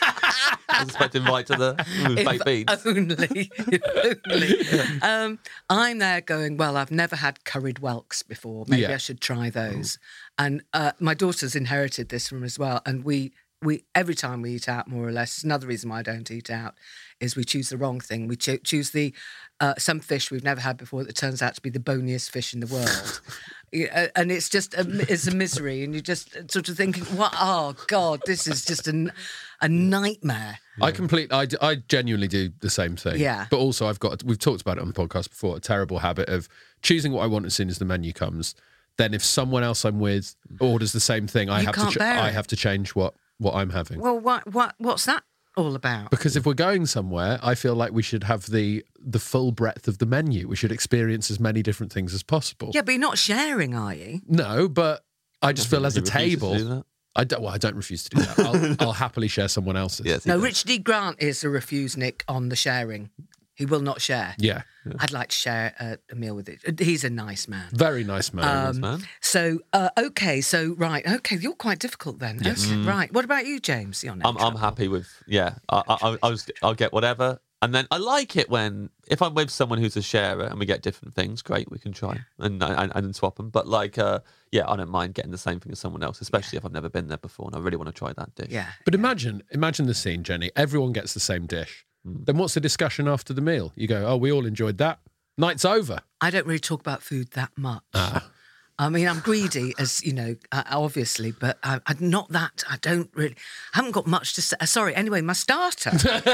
I was expecting right to the mm, baked beans. Only, if only. Um, I'm there going, well, I've never had curried whelks before. Maybe Yeah. I should try those. And uh, my daughter's inherited this from as well. And we, we every time we eat out, more or less, it's another reason why I don't eat out, is we choose the wrong thing. We cho- choose the uh, some fish we've never had before that turns out to be the boniest fish in the world. Yeah, and it's just a, it's a misery, and you're just sort of thinking, "What? Oh God, this is just a, a nightmare." I complete. I, I genuinely do the same thing. Yeah. But also, I've got. We've talked about it on the podcast before. A terrible habit of choosing what I want as soon as the menu comes. Then, if someone else I'm with orders the same thing, I You have can't to. Ch- bear I it. have to change what what I'm having. Well, what what what's that all about? Because if we're going somewhere, I feel like we should have the the full breadth of the menu. We should experience as many different things as possible. Yeah, but you're not sharing, are you? No, but I just feel as a He refuses to do table. that. I don't. Well, I don't refuse to do that. I'll, I'll happily share someone else's. Yes, he No, does. Richard D. Grant is a refusenik on the sharing. He will not share. Yeah. I'd like to share a, a meal with it. He's a nice man. Very nice man. Um, man. So, uh, okay, so, right, okay, you're quite difficult then. Yes. Okay, Mm. right. What about you, James? You're no I'm, I'm trouble. happy with, yeah. I, I, I, I was, I'll get whatever. And then I like it when, if I'm with someone who's a sharer and we get different things, great, we can try and, and, and swap them. But like, uh, yeah, I don't mind getting the same thing as someone else, especially if I've never been there before and I really want to try that dish. Yeah. But imagine, imagine the scene, Jenny. Everyone gets the same dish. Then what's the discussion after the meal? You go, oh, we all enjoyed that. Night's over. I don't really talk about food that much. Ah. I mean, I'm greedy, as you know, uh, obviously, but I, I'm not that. I don't really. I haven't got much to say. Uh, sorry. Anyway, my starter.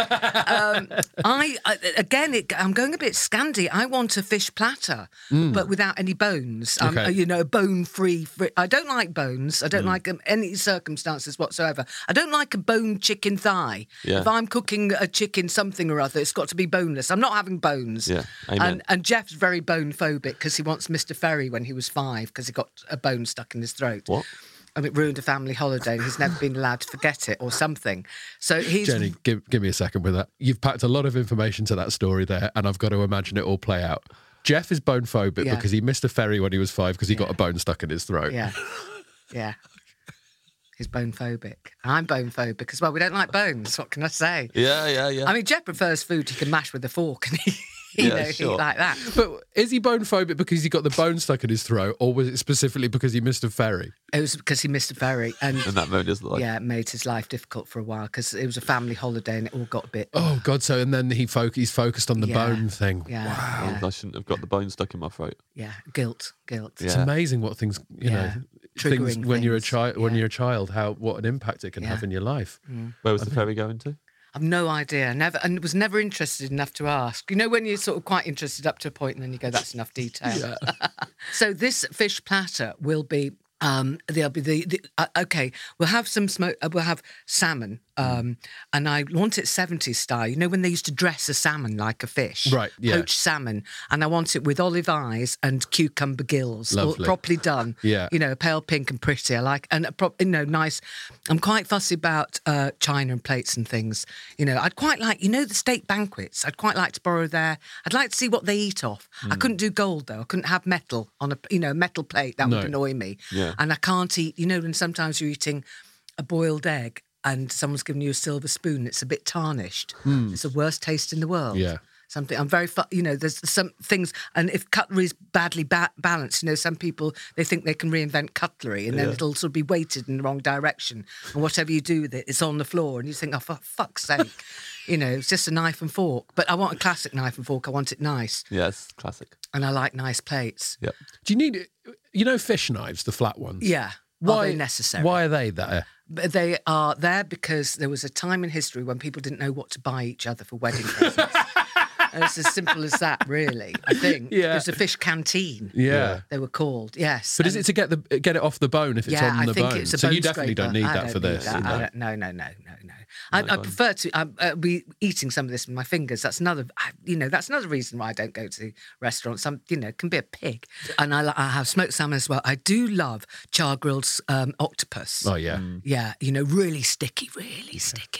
um, I, I again, it, I'm going a bit Scandi. I want a fish platter, mm. but without any bones. Um, Okay. You know, bone-free. Fr- I don't like bones. I don't Mm. like um, any circumstances whatsoever. I don't like a bone chicken thigh. Yeah. If I'm cooking a chicken something or other, it's got to be boneless. I'm not having bones. Yeah, amen. And, and Jeff's very bone phobic because he wants Mister Ferry when he was five because he got a bone stuck in his throat. What? And it ruined a family holiday and he's never been allowed to forget it or something. So he's... Jenny, give, give me a second with that. You've packed a lot of information to that story there, and I've got to imagine it all play out. Jeff is bone phobic Yeah. because he missed a ferry when he was five because he got a bone stuck in his throat. Yeah. Yeah. He's bone phobic. I'm bone phobic as well. We don't like bones. What can I say? Yeah, yeah, yeah. I mean, Jeff prefers food he can mash with a fork and he, you Yeah, know, sure. eat like that. But is he bone phobic because he got the bone stuck in his throat, or was it specifically because he missed a ferry? It was because he missed a ferry and... and that mode is like, yeah, it made his life difficult for a while because it was a family holiday and it all got a bit... Oh God! So and then he fo- he's focused on the Yeah. bone thing. Yeah, Wow. yeah, I shouldn't have got the bone stuck in my throat. yeah. Guilt, guilt. It's Yeah. amazing what things you Yeah. know Triggering things when you're a things. child when Yeah. you're a child how what an impact it can Yeah. have in your life. Where was the ferry going to? I've no idea. Never, and was never interested enough to ask. You know, when you're sort of quite interested up to a point, and then you go, "That's enough detail." So this fish platter will be. Um, there'll be the, the uh, okay. We'll have some smoke. Uh, we'll have salmon, um, and I want it seventies style. You know when they used to dress a salmon like a fish, Right, yeah. Poached salmon, and I want it with olive eyes and cucumber gills, all Lovely. properly done. Yeah. You know, pale pink and pretty. I like, and a prop, you know, nice. I'm quite fussy about uh, china and plates and things. You know, I'd quite like, you know, the state banquets. I'd quite like to borrow their. I'd like to see what they eat off. I couldn't do gold though. I couldn't have metal on a, you know, metal plate. That No. would annoy me. Yeah. And I can't eat. You know, when sometimes you're eating a boiled egg and someone's given you a silver spoon, it's a bit tarnished. It's the worst taste in the world. Yeah. Something I'm very, fu- you know, there's some things, and if cutlery is badly ba- balanced, you know, some people, they think they can reinvent cutlery and then Yeah. it'll sort of be weighted in the wrong direction. And whatever you do with it, it's on the floor. And you think, oh, for fuck's sake, you know, it's just a knife and fork. But I want a classic knife and fork. I want it nice. Yes, classic. And I like nice plates. Yep. Do you need you know fish knives, the flat ones? Yeah. Are they necessary? Why are they there? But they are there because there was a time in history when people didn't know what to buy each other for wedding presents. And it's as simple as that, really, I think. Yeah. It was a fish canteen. Yeah. They were called, yes. But is And- it to get the get it off the bone if it's yeah, on the I think bone? it's a so bone you definitely scraper. don't need I that don't for need this. that. you know? I don't, no, no, no, no, no. I, I prefer to um, uh, be eating some of this with my fingers. That's another, I- you know, that's another reason why I don't go to restaurants. Some, you know, can be a pig. And I, li- I have smoked salmon as well. I do love char grilled um, octopus. Oh yeah. Yeah, you know, really sticky, really sticky.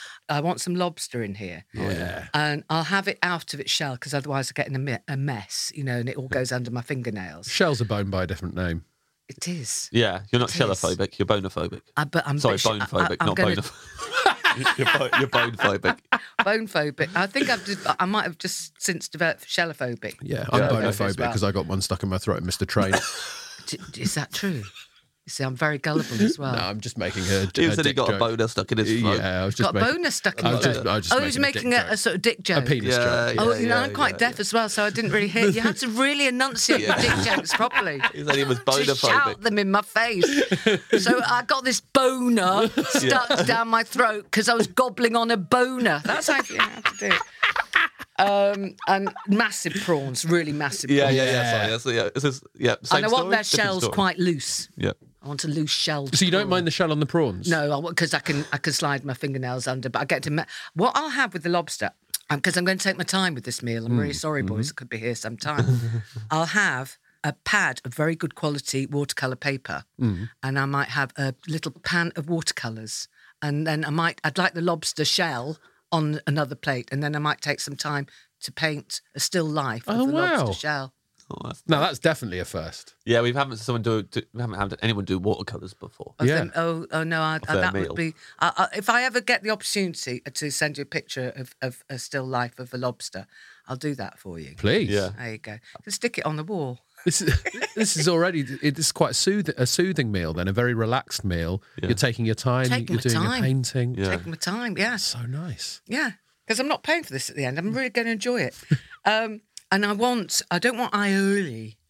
I want some lobster in here. Yeah. And I'll have it out of its shell because otherwise I get in a, me- a mess, you know, and it all goes under my fingernails. Shells are bone by a different name. It is. Yeah, you're not It is. shellophobic, you're bonophobic. I, but I'm Sorry, but sh- I- bonephobic, I- I'm not gonna- bonophobic. you're, bo- you're bonephobic. Bone phobic. I think I've just, I might have just since developed shellophobic. Yeah, I'm Yeah, okay. bonophobic As well. because I got one stuck in my throat and missed a train. D- Is that true? You see, I'm very gullible as well. no, I'm just making a, He a said he dick got a joke. boner stuck in his throat. Yeah, I was just Got a making, boner stuck in I your was just, throat. I was just Oh, he was making, making a, a, dick a joke. sort of dick joke. a penis Yeah, joke. yeah. Oh, you know, I'm quite yeah, deaf yeah. as well, so I didn't really hear. You had to really enunciate your dick jokes properly. He said he was To shout bonophobic. them in my face. So I got this boner stuck down my throat because I was gobbling on a boner. That's how you have to do it. Um, and massive prawns, really massive Yeah, prawns. yeah, yeah. Sorry, that's, yeah. This is, yeah. Same And I want story, their different shells story. quite loose. Yeah. I want a loose shelled. So you don't prawn. mind the shell on the prawns? No, because I can I can slide my fingernails under, but I get to me- what I'll have with the lobster because I'm going to take my time with this meal. I'm Mm, really sorry, boys. mm-hmm. I could be here some time. I'll have a pad of very good quality watercolor paper, Mm. and I might have a little pan of watercolors, and then I might I'd like the lobster shell on another plate, and then I might take some time to paint a still life of Oh, the wow. lobster shell. Oh, that's- No, that's definitely a first. yeah, we haven't someone do, do we haven't had anyone do watercolors before. Of Yeah. them- oh, oh no! I, I, their that meal. would be. I, I, if I ever get the opportunity to send you a picture of, of a still life of a lobster, I'll do that for you. Please. Yeah. There you go. You can stick it on the wall. This is this is already it is quite soothing, a soothing meal. Then a very relaxed meal. Yeah. You're taking your time. Taking you're my doing time. a painting. Yeah. Take my time. Yes. So nice. Yeah. Because I'm not paying for this at the end. I'm really going to enjoy it. Um, and I want. I don't want aioli.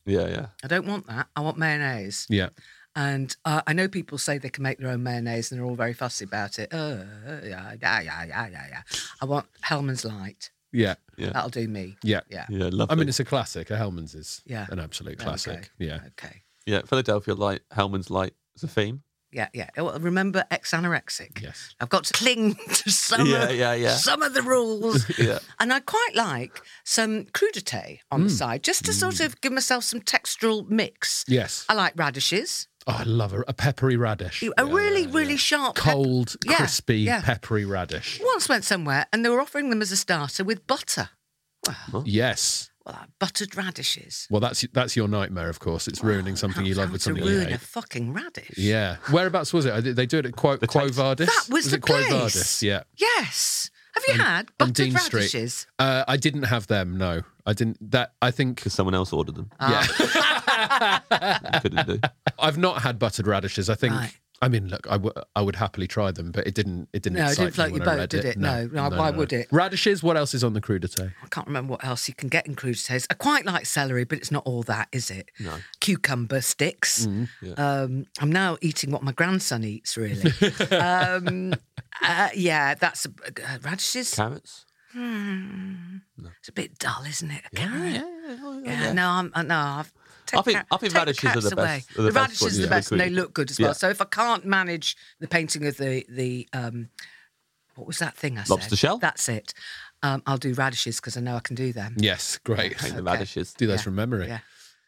Yeah, yeah. I don't want that. I want mayonnaise. Yeah. And uh, I know people say they can make their own mayonnaise and they're all very fussy about it. Uh, yeah, yeah, yeah, yeah, yeah, yeah. I want Hellman's Light. Yeah. Yeah. That'll do me. Yeah. Yeah. Yeah, lovely. I mean, it's a classic. A Hellman's is Yeah. an absolute Okay. classic. Yeah. Okay. yeah, Philadelphia Light, Hellman's Light is a theme. Yeah, yeah. Oh, remember, ex-anorexic. Yes. I've got to cling to some, Yeah, of, yeah, yeah. some of the rules. Yeah. And I quite like some crudité on the side, just to sort of give myself some textural mix. Yes. I like radishes. Oh, I love a, a peppery radish. A really, really sharp... pep- Cold, Yeah, crispy, yeah. peppery radish. Once went somewhere and they were offering them as a starter with butter. Well, Yes. well like buttered radishes. Well, that's that's your nightmare, of course. It's ruining something you love with How to something you ruin a hate. fucking radish. Yeah. Whereabouts was it? I did- They do it at Quo, Quo Taste. Vadis. That was, the it Quo place. Vadis? Yeah. Yes. Have you had On buttered Dean Street. radishes? Uh, I didn't have them. No, I didn't. That I think. Because someone else ordered them. Ah. You couldn't do. I've not had buttered radishes. I think. Right. I mean, look, I, w- I would happily try them, but it didn't. It didn't. No, it excite didn't float me when your I boat, read did it? No. No, why would it? Radishes. What else is on the crudité? I can't remember what else you can get in crudités. I quite like celery, but it's not all that, is it? No. Cucumber sticks. Mm, yeah. um, I'm now eating what my grandson eats, really. um, uh, yeah, that's uh, radishes. Carrots? It's a bit dull, isn't it? A carrot. yeah, yeah, Yeah, no, I'm, uh, no, I've. I think- I think radishes are the best- Away. are the the best radishes ones, are the yeah. best, and they Liquid. look good as well. Yeah. So if I can't manage the painting of the the um, what was that thing I said? Lobster shell? That's it. Um, I'll do radishes because I know I can do them. Yes, great. Paint the Okay. radishes. Do those Yeah. from memory. Yeah.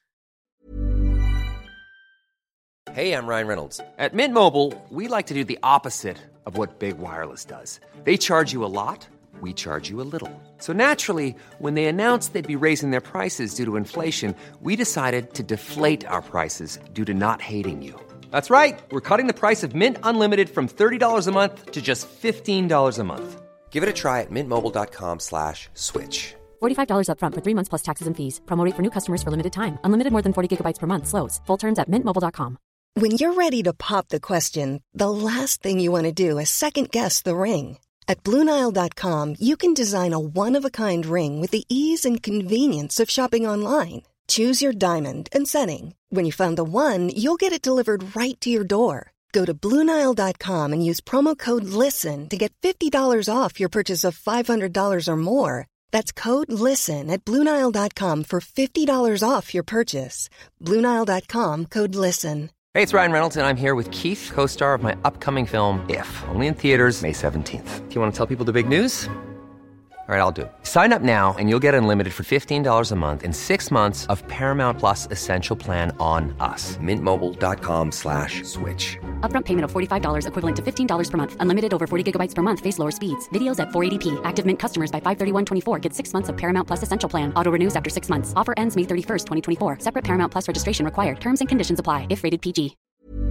Hey, I'm Ryan Reynolds. At Mint Mobile, we like to do the opposite of what Big Wireless does. They charge you a lot, we charge you a little. So naturally, when they announced they'd be raising their prices due to inflation, we decided to deflate our prices due to not hating you. That's right. We're cutting the price of Mint Unlimited from thirty dollars a month to just fifteen dollars a month. Give it a try at mintmobile.com slash switch. forty-five dollars up front for three months plus taxes and fees. Promo rate for new customers for limited time. Unlimited more than forty gigabytes per month. Slows full terms at mint mobile dot com. When you're ready to pop the question, the last thing you want to do is second-guess the ring. At Blue Nile dot com, you can design a one-of-a-kind ring with the ease and convenience of shopping online. Choose your diamond and setting. When you find the one, you'll get it delivered right to your door. Go to Blue Nile dot com and use promo code LISTEN to get fifty dollars off your purchase of five hundred dollars or more. That's code LISTEN at Blue Nile dot com for fifty dollars off your purchase. Blue Nile dot com, code LISTEN. Hey, it's Ryan Reynolds, and I'm here with Keith, co-star of my upcoming film, If, only in theaters May seventeenth. Do you want to tell people the big news? All right, I'll do it. Sign up now and you'll get unlimited for fifteen dollars a month and six months of Paramount Plus Essential Plan on us. Mint Mobile dot com slash switch. Upfront payment of forty-five dollars equivalent to fifteen dollars per month. Unlimited over forty gigabytes per month. Face lower speeds. Videos at four eighty p. Active Mint customers by five thirty-one twenty-four get six months of Paramount Plus Essential Plan. Auto renews after six months. Offer ends May thirty-first, twenty twenty-four. Separate Paramount Plus registration required. Terms and conditions apply if rated P G.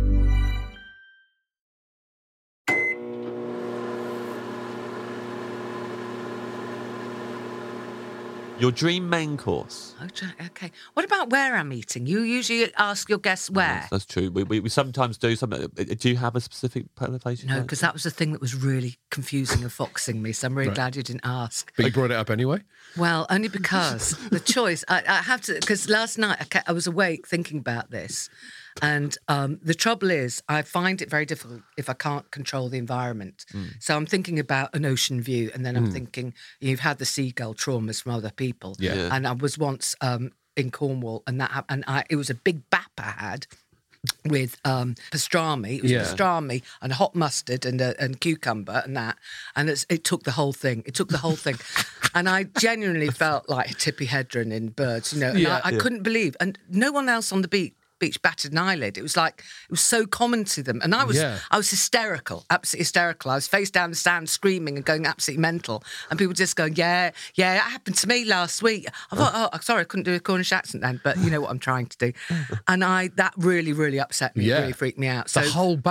Your dream main course. Okay. okay. What about where I'm eating? You usually ask your guests where. That's, that's true. We, we we sometimes do something. Do you have a specific place? you No, like? because that was the thing that was really confusing and foxing me. So I'm really glad you didn't ask. But you brought it up anyway. Well, only because the choice, I, I have to, because last night I, kept, I was awake thinking about this. And um, the trouble is, I find it very difficult if I can't control the environment. Mm. So I'm thinking about an ocean view, and then I'm thinking, you've had the seagull traumas from other people. Yeah. Yeah. And I was once um, in Cornwall, and that hap- and I, it was a big bap I had with um, pastrami. It was Yeah. pastrami and hot mustard and uh, and cucumber and that. And it's, it took the whole thing. It took the whole thing. And I genuinely felt like Tippi Hedren in Birds, you know. And Yeah. I, I couldn't believe, and no one else on the beach. beach batted an eyelid. It was like, it was so common to them. And I was Yeah. I was hysterical, absolutely hysterical. I was face down the sand screaming and going absolutely mental. And people just going, yeah, yeah, that happened to me last week. I thought, oh, sorry, I couldn't do a Cornish accent then, but you know what I'm trying to do. And I that really, really upset me. Yeah. It really freaked me out. So The whole B A P.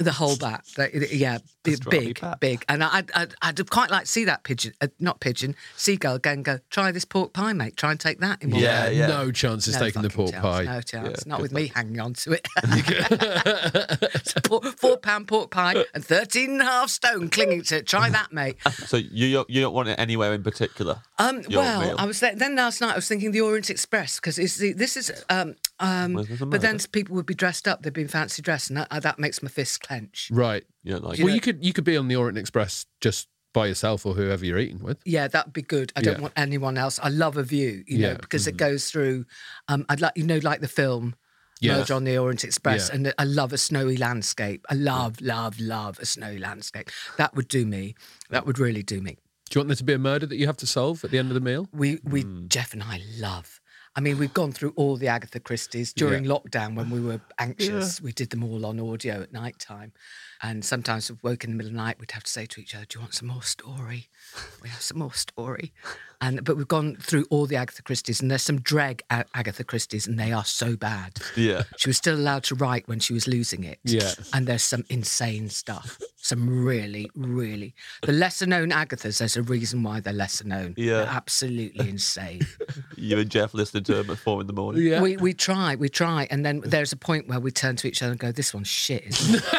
The whole bat, the- yeah, The big, stripy big, bat. big. And I'd, I'd, I'd quite like to see that pigeon, uh, not pigeon, seagull go and go, try this pork pie, mate. Try and take that in one Yeah, go." yeah. No chance is No taking the fucking pork chance, pie. No chance. Yeah, Not good with me hanging on to it. It's a four, four pound pork pie and thirteen and a half stone clinging to it. Try that, mate. So you you don't want it anywhere in particular? Um, Your well, meal. I was there, then last night. I was thinking the Orient Express because this is. Um, um, Where's the but then murder? people would be dressed up. They'd be in fancy dress, and that, uh, that makes my fists clench. Right. You don't like Well, it? you could you could be on the Orient Express just by yourself or whoever you're eating with. Yeah, that'd be good. I don't Yeah. want anyone else. I love a view, you know, Yeah. because it goes through. Um, I'd like you know, like the film. Yeah. Murder on the Orient Express, Yeah. and I love a snowy landscape. I love, love, love a snowy landscape. That would do me. That would really do me. Do you want there to be a murder that you have to solve at the end of the meal? We, we, Jeff and I love. I mean, we've gone through all the Agatha Christie's during Yeah. lockdown when we were anxious. We did them all on audio at night time. And sometimes we'd woke in the middle of the night, we'd have to say to each other, do you want some more story? We have some more story. And But we've gone through all the Agatha Christie's, and there's some dreg A- Agatha Christie's, and they are so bad. Yeah. She was still allowed to write when she was losing it. Yeah. And there's some insane stuff. Some really, really. The lesser known Agathas, there's a reason why they're lesser known. Yeah. They're absolutely insane. You and Jeff listening to him at four in the morning. Yeah. We we try, we try, and then there's a point where we turn to each other and go, "This one's shit, isn't it?"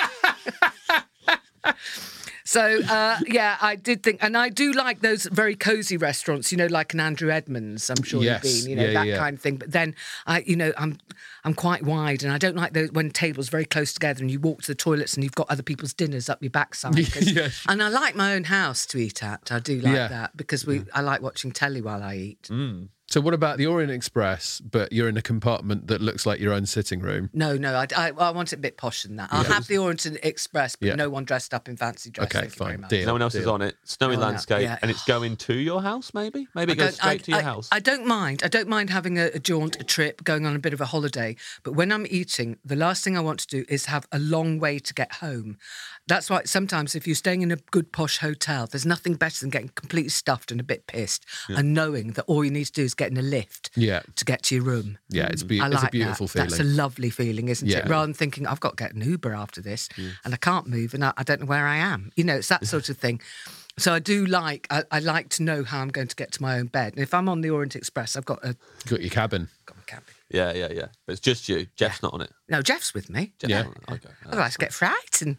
So uh, yeah, I did think, and I do like those very cosy restaurants, you know, like an Andrew Edmonds. I'm sure Yes. you've been, you know, Yeah, that yeah. kind of thing. But then I, you know, I'm I'm quite wide, and I don't like those when tables very close together, and you walk to the toilets, and you've got other people's dinners up your backside. 'cause- Yeah. And I like my own house to eat at. I do like Yeah. that because we I like watching telly while I eat. So what about the Orient Express, but you're in a compartment that looks like your own sitting room? No, no, I, I, I want it a bit posh than that. I'll have the Orient Express, but Yeah. no one dressed up in fancy dress. Okay, Thank you very fine. much. Deal. No one else is Deal. on it. Snowy No, no, landscape, yeah. and it's going to your house. Maybe, maybe it I goes don't- I- straight to your I- house. I don't mind. I don't mind having a, a jaunt, a trip, going on a bit of a holiday. But when I'm eating, the last thing I want to do is have a long way to get home. That's why sometimes if you're staying in a good posh hotel, there's nothing better than getting completely stuffed and a bit pissed and knowing that all you need to do is get in a lift Yeah. to get to your room. Yeah, it's, be- I it's like a beautiful that. feeling. That's a lovely feeling, isn't Yeah. it? Rather than thinking, I've got to get an Uber after this and I can't move and I, I don't know where I am. You know, it's that sort of thing. So I do like, I, I like to know how I'm going to get to my own bed. And if I'm on the Orient Express, I've got a Got your cabin. got my cabin. Yeah, yeah, yeah. But it's just you. Jeff's not on it. No, Jeff's with me. Jeff's Yeah. not on it. Okay. Otherwise, I get frightened.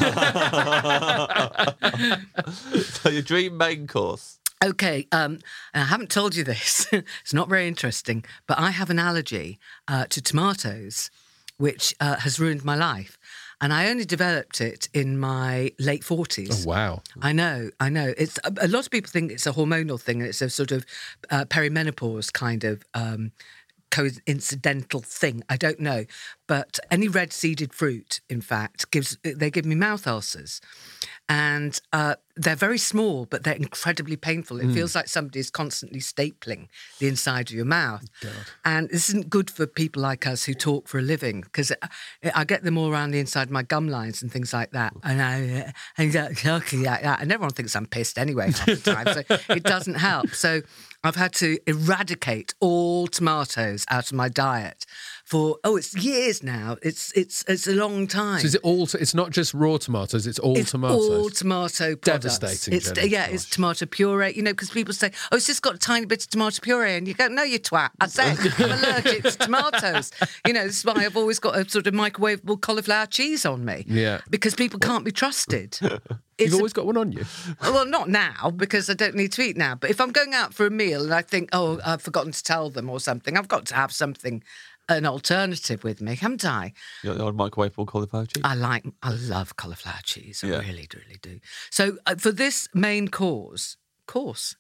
So your dream main course. Okay, um, and I haven't told you this. It's not very interesting, but I have an allergy uh, to tomatoes, which uh, has ruined my life. And I only developed it in my late forties. Oh, wow. I know, I know. It's a, a lot of people think it's a hormonal thing, and it's a sort of uh, perimenopause kind of um, coincidental thing. I don't know, but any red-seeded fruit, in fact, gives they give me mouth ulcers, and uh, they're very small, but they're incredibly painful. It feels like somebody's constantly stapling the inside of your mouth, and this isn't good for people like us who talk for a living because I get them all around the inside of my gum lines and things like that, and I and talking like that, and everyone thinks I'm pissed anyway half the time, so it doesn't help. So I've had to eradicate all tomatoes out of my diet for oh, it's years now. It's it's it's a long time. So is it all? It's not just raw tomatoes. It's all It's tomatoes. all tomato products. Devastating, It's Jenny. yeah, it's tomato puree. You know, because people say, "Oh, it's just got a tiny bit of tomato puree," and you go, "No, you twat." I said, "I'm allergic to tomatoes." You know, this is why I've always got a sort of microwavable cauliflower cheese on me. Yeah. because people can't be trusted. You've It's a- always got one on you. well, not now because I don't need to eat now. But if I'm going out for a meal and I think, oh, I've forgotten to tell them or something, I've got to have something, an alternative with me, haven't I? You got the old microwavable cauliflower cheese. I like, I love cauliflower cheese. I Yeah. really, really do. So uh, for this main course, course,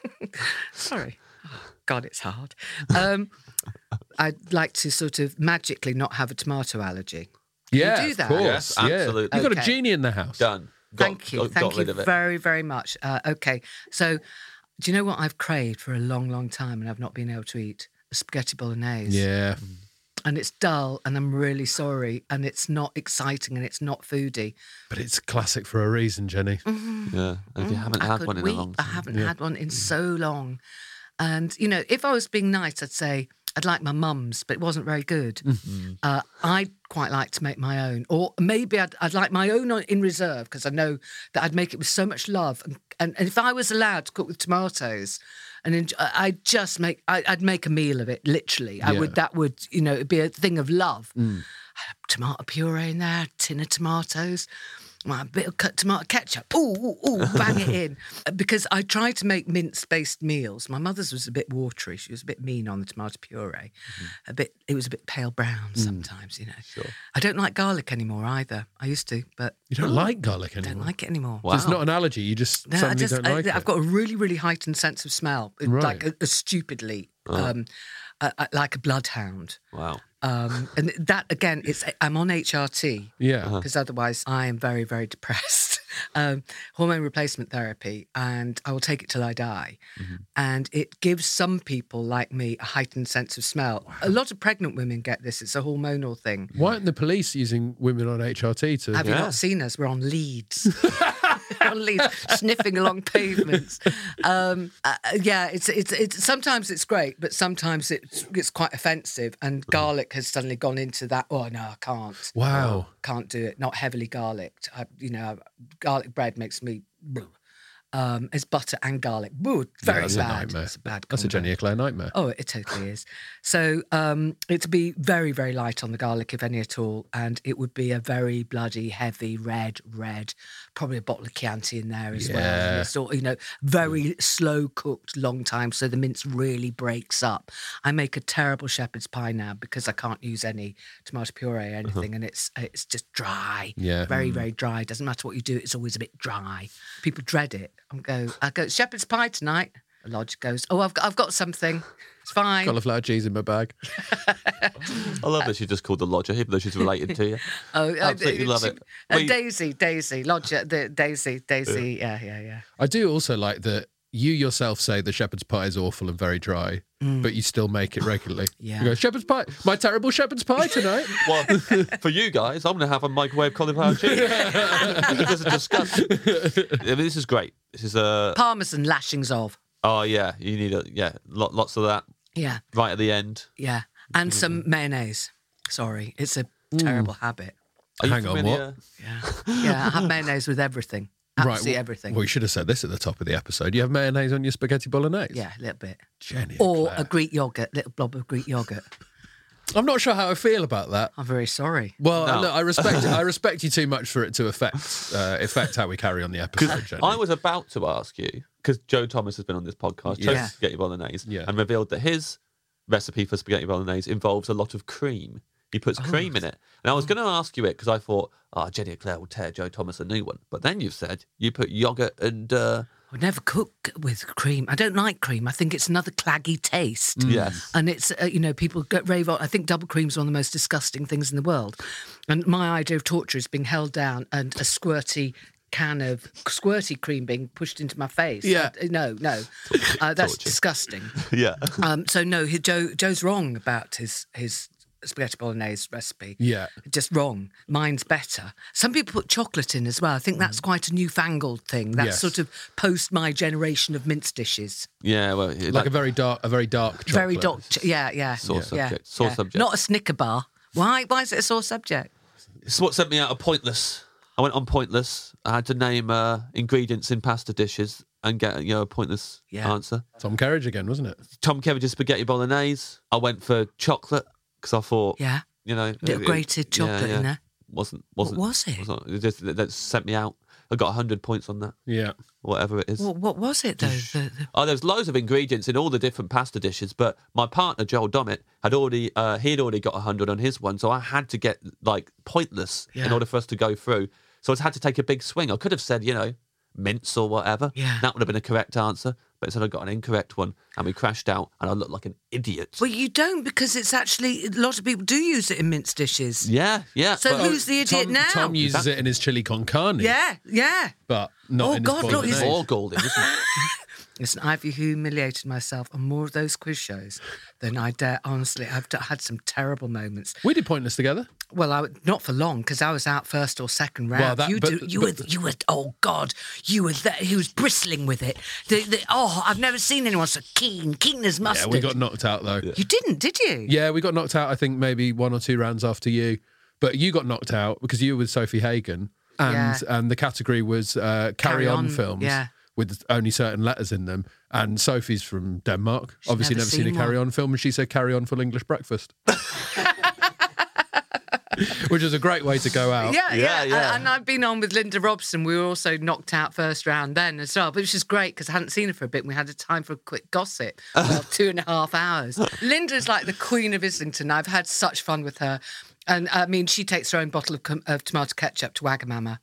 sorry, oh, God, it's hard. Um, I'd like to sort of magically not have a tomato allergy. Yeah, do of that? course. Yes, yeah. absolutely. You've got a Okay. genie in the house. Done. Got, Thank you. Got, Thank got rid you of it. very, very much. Uh, okay, so do you know what I've craved for a long, long time and I've not been able to eat? A spaghetti bolognese. Yeah. And it's dull and I'm really sorry and it's not exciting and it's not foodie. But it's classic for a reason, Jenny. Yeah. And if you haven't I had could one in weep. a long I time. haven't had one in so long. And, you know, if I was being nice, I'd say, I'd like my mum's, but it wasn't very good. Mm-hmm. Uh, I'd quite like to make my own. Or maybe I'd, I'd like my own on- in reserve because I know that I'd make it with so much love. And, and, and if I was allowed to cook with tomatoes, and enjoy, I'd just make, I, I'd make a meal of it, literally. I Yeah. would, that would, you know, it'd be a thing of love. Mm. Tomato puree in there, tin of tomatoes. A bit of cut tomato ketchup. Ooh, ooh, ooh, bang it in. Because I tried to make mince-based meals. My mother's was a bit watery. She was a bit mean on the tomato puree. Mm-hmm. A bit. It was a bit pale brown sometimes, you know. Sure. I don't like garlic anymore either. I used to, but You don't like garlic I anymore? don't like it anymore. Wow. It's not an allergy. You just No, I suddenly just, don't like I, it. I've got a really, really heightened sense of smell, Right. like a, a stupidly, um, uh, uh, like a bloodhound. Wow. Um, and that again, it's I'm on H R T. Yeah. Because otherwise I am very, very depressed. Um, hormone replacement therapy, and I will take it till I die. Mm-hmm. And it gives some people like me a heightened sense of smell. A lot of pregnant women get this. It's a hormonal thing. Why aren't the police using women on H R T to... Have you Yeah. not seen us? We're on leads. on leads, sniffing along pavements. Um, uh, yeah, it's it's it's. Sometimes it's great, but sometimes it's it's quite offensive. And garlic has suddenly gone into that. Oh no, I can't. Wow. Can't do it. Not heavily garlicked. I, you know, garlic bread makes me. Um, it's butter and garlic. Boo, very that's a bad. nightmare. It's a bad. That's a combo. Jenny Eclair nightmare. Oh, it totally is. So um, it'd be very, very light on the garlic, if any at all, and it would be a very bloody, heavy, red, red, probably a bottle of Chianti in there as well. Yeah. And it's all, you know, very slow cooked, long time, so the mince really breaks up. I make a terrible shepherd's pie now because I can't use any tomato puree or anything, and it's it's just dry. Yeah. Very, very dry. Doesn't matter what you do, it's always a bit dry. People dread it. I go, I go, shepherd's pie tonight. The lodge goes, oh, I've got, I've got something. It's fine. Cauliflower cheese in my bag. I love that she's just called the lodger, even though she's related to you. Oh, Absolutely love it. Uh, We- Daisy, Daisy, Lodger, the Daisy, Daisy. Yeah, yeah, yeah. I do also like that you yourself say the shepherd's pie is awful and very dry, but you still make it regularly. Yeah. You go, shepherd's pie, my terrible shepherd's pie tonight. Well, for you guys, I'm going to have a microwave cauliflower cheese. This is disgusting. I mean, this is great. This is a. Parmesan lashings of. Oh yeah, you need a yeah, lot, lots of that Yeah, right at the end. yeah, and some mayonnaise. Sorry, it's a terrible habit. Are you Hang on, familiar? Yeah, yeah. I have mayonnaise with everything. Absolutely well- everything. Well, you should have said this at the top of the episode. You have mayonnaise on your spaghetti bolognese? Yeah, a little bit. Jenny Or Eclair. a Greek yogurt, little blob of Greek yogurt. I'm not sure how I feel about that. I'm very sorry. Well, No. look, I respect I respect you too much for it to affect uh, affect how we carry on the episode, Jenny. I was about to ask you because Joe Thomas has been on this podcast, chose Yeah. spaghetti bolognese, Yeah. and revealed that his recipe for spaghetti bolognese involves a lot of cream. He puts cream in it, and I was going to ask you it because I thought, oh, Jenny Eclair will tear Joe Thomas a new one. But then you've said you put yogurt and uh, I would never cook with cream. I don't like cream. I think it's another claggy taste. yes, And it's, uh, you know, people get rave on. I think double cream's one of the most disgusting things in the world. And my idea of torture is being held down and a squirty can of squirty cream being pushed into my face. Yeah. Uh, no, no. Uh, that's Torture. disgusting. yeah. Um, so, no, he, Joe, Joe's wrong about his his spaghetti bolognese recipe. Yeah. Just wrong. Mine's better. Some people put chocolate in as well. I think that's quite a newfangled thing. That's Yes. sort of post my generation of mince dishes. Yeah, well, like that- a very dark, a very dark chocolate. Very dark. ch- Yeah, yeah. Sore yeah, subject, yeah, sore yeah. subject. Not a Snicker bar. Why? Why is it a sore subject? It's what sent me out of Pointless. I went on Pointless. I had to name uh, ingredients in pasta dishes and get you know a pointless Yeah. answer. Tom Kerridge again, wasn't it? Tom Kerridge's spaghetti bolognese. I went for chocolate because I thought, Yeah. you know, Little it- grated yeah, chocolate yeah. in there. Wasn't wasn't What was it? wasn't- it just that that sent me out. I got a hundred points on that, Yeah. whatever it is. What, what was it though? The, the... Oh, there's loads of ingredients in all the different pasta dishes, but my partner Joel Dommett had already uh, he'd already got a hundred on his one, so I had to get like Pointless in Yeah. order for us to go through. So I had to take a big swing. I could have said, you know, mince or whatever. Yeah. That would have been a correct answer, but instead I got an incorrect one, and we crashed out, and I looked like an idiot. Well, you don't because it's actually a lot of people do use it in mince dishes. Yeah, yeah. So but- who's the idiot Tom, now? Tom uses it in his chili con carne. Yeah, yeah. but not Oh, in God, his look, he's- bolognese. More golden, isn't it? Listen, I've humiliated myself on more of those quiz shows than I dare. Honestly, I've d- had some terrible moments. We did Pointless together. Well, I, not for long because I was out first or second round. Well, that- you, but- do, you but- were, you were. Oh God, you were there. He was bristling with it. The, the, oh, I've never seen anyone so keen, keen as mustard. Yeah, we got knocked out though. You didn't, did you? Yeah, we got knocked out. I think maybe one or two rounds after you, but you got knocked out because you were with Sophie Hagen, and Yeah. and the category was uh, carry, Carry on, on, films. yeah. With only certain letters in them. And Sophie's from Denmark. She's Obviously never never seen, seen a Carry one. On film, and she said Carry On full English breakfast. Which is a great way to go out. Yeah, yeah, Yeah, yeah. And I've been on with Linda Robson. We were also knocked out first round then as well, but which is great because I hadn't seen her for a bit and we had a time for a quick gossip. Well, two and a half hours. Linda's like the queen of Islington. I've had such fun with her. And I mean, she takes her own bottle of, com- of tomato ketchup to Wagamama.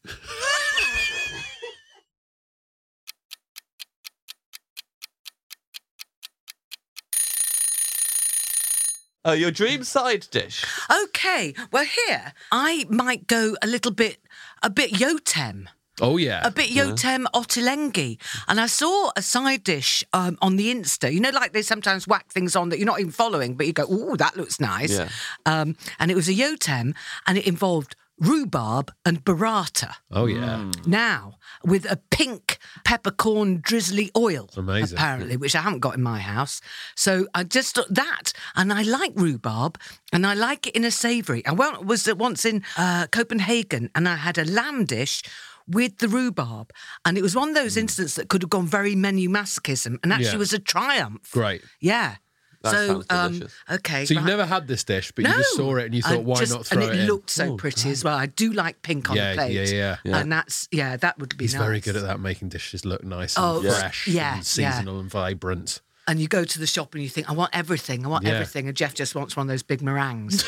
Uh, your dream side dish. Okay, well here I might go a little bit, a bit Yotem. Oh, yeah. A bit Yotem Ottolenghi. And I saw a side dish um, on the Insta. You know, like they sometimes whack things on that you're not even following, but you go, ooh, that looks nice. Yeah. Um, and it was a Yotem, and it involved rhubarb and burrata. Oh, yeah. Mm. Now, with a pink peppercorn drizzly oil, Amazing. apparently, which I haven't got in my house. So I just thought that, and I like rhubarb, and I like it in a savoury. I went- was once in uh, Copenhagen, and I had a lamb dish with the rhubarb, and it was one of those incidents that could have gone very menu masochism, and actually Yeah. was a triumph. Great. Yeah. That so, sounds um, delicious. okay. So you've right. never had this dish, but No. you just saw it and you I thought, why just- not throw and it, it in? looked so pretty as well. I do like pink on Yeah, a plate. yeah, yeah, yeah. And that's, yeah, that would be He's nice. very good at that, making dishes look nice and Oh, fresh yeah, and seasonal and vibrant. And you go to the shop and you think, I want everything, I want Yeah. everything. And Jeff just wants one of those big meringues.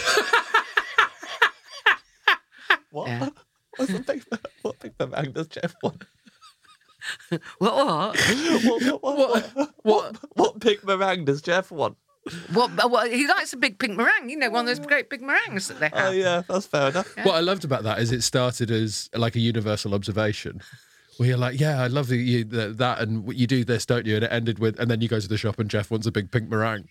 What? Yeah. What's the big, what big meringue does Jeff want? What? What? What, what, what, what, what big meringue does Jeff want? what, what? He likes a big pink meringue. You know, one of those great big meringues that they have. Oh, yeah, that's fair enough. What I loved about that is it started as like a universal observation. Where you're like, yeah, I love the, you, the, that, and you do this, don't you? And it ended with, and then you go to the shop and Jeff wants a big pink meringue.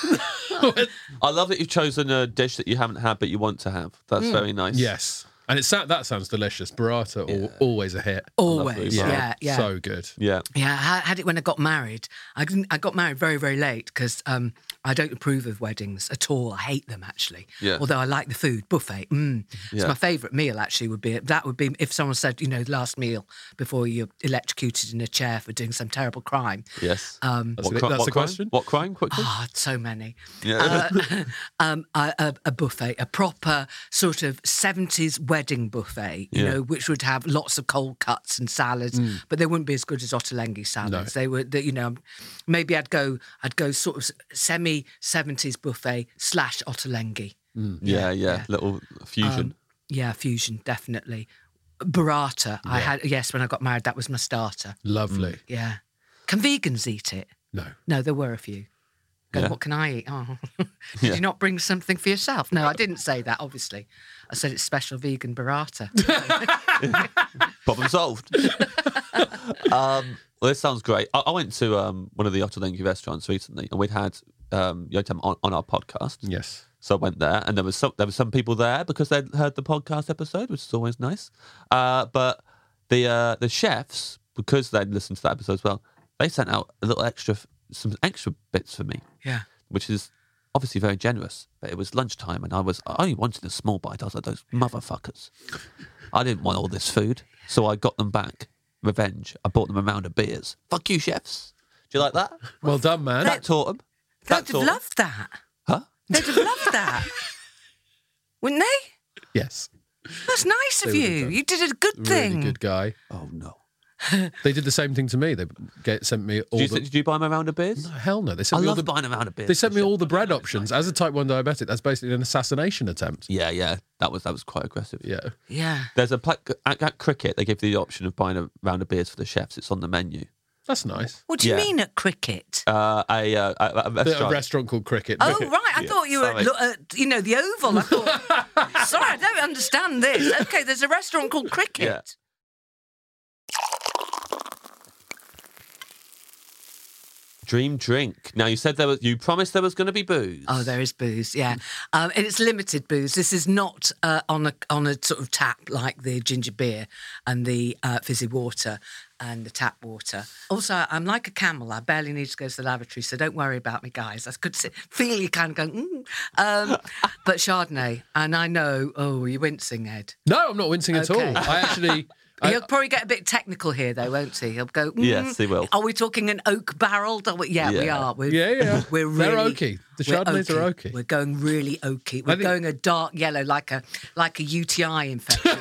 I love that you've chosen a dish that you haven't had but you want to have. That's very nice. Yes. And it sa- that sounds delicious. Burrata, al- always a hit. Always, rhubarb. yeah, yeah. So good. Yeah. Yeah, I had it when I got married. I, didn't- I got married very, very late because um, I don't approve of weddings at all. I hate them, actually. Yeah. Although I like the food. Buffet. Mm. It's Yeah. my favourite meal, actually, would be... That would be if someone said, you know, last meal before you're electrocuted in a chair for doing some terrible crime. Yes. Um, That's, What the, cri- that's what the crime? question. What crime? Quickly. Oh, so many. Yeah. Uh, um, a, a, a buffet, a proper sort of seventies wedding buffet, you Yeah. know, which would have lots of cold cuts and salads, but they wouldn't be as good as Ottolenghi salads. They were, they, you know, maybe I'd go, I'd go sort of semi seventies buffet slash Ottolenghi. yeah, yeah, Little fusion. Um, yeah, fusion, definitely. Burrata, I had, yes, when I got married, that was my starter. Lovely. Yeah. Can vegans eat it? No. No, there were a few. Go, Yeah. what can I eat? Oh, did Yeah. you not bring something for yourself? No, I didn't say that, obviously. I said it's special vegan burrata. Problem solved. um, well, this sounds great. I, I went to um, one of the Ottolenghi restaurants recently, and we'd had um, Yotam on, on our podcast. Yes. So I went there, and there was some there were some people there because they'd heard the podcast episode, which is always nice. Uh, but the uh, the chefs, because they'd listened to that episode as well, they sent out a little extra, some extra bits for me, Yeah. which is obviously very generous. But it was lunchtime, and I was I only wanted a small bite. I was like, those motherfuckers. I didn't want all this food, so I got them back. Revenge. I bought them a round of beers. Fuck you, chefs. Do you like that? Well done, man. That taught them. They'd That have taught 'em. loved that. Huh? They'd have loved that. Wouldn't they? Yes. That's nice of They would have you. done. You did a good thing. Really good guy. Oh no. They did the same thing to me. They get, sent me all Did you, the... did you buy them a round of beers? No, hell no. They I sent me all love the... buying a round of beers. They sent me for all the shit. bread options. As a type one diabetic, that's basically an assassination attempt. Yeah, yeah. That was that was quite aggressive. Yeah. Yeah. There's a pla- at, at cricket. They give you the option of buying a round of beers for the chefs. It's on the menu. That's nice. What do you Yeah. mean at cricket? Uh, a, uh, a, a A restaurant. restaurant called Cricket. Oh, right. I Yeah, thought you were sorry. at, at, you know, the Oval. I thought, sorry, I don't understand this. Okay, there's a restaurant called Cricket. Dream drink. Now you said there was. You promised there was going to be booze. Oh, there is booze, yeah, um, and it's limited booze. This is not uh, on a on a sort of tap like the ginger beer and the uh, fizzy water and the tap water. Also, I'm like a camel. I barely need to go to the lavatory, so don't worry about me, guys. I could see, feel you kind of going, mm. um, but Chardonnay, and I know. Oh, you're wincing, Ed. No, I'm not wincing at Okay. all. I actually. I, He'll probably get a bit technical here, though, won't he? He'll go, mm, Yes, he will. Are we talking an oak barreled? Are we- Yeah, we Yeah. are. We're, Yeah, yeah. We're They're really, oaky. The we're Chardonnays are oaky. We're going really oaky. We're think- going a dark yellow, like a like a U T I infection.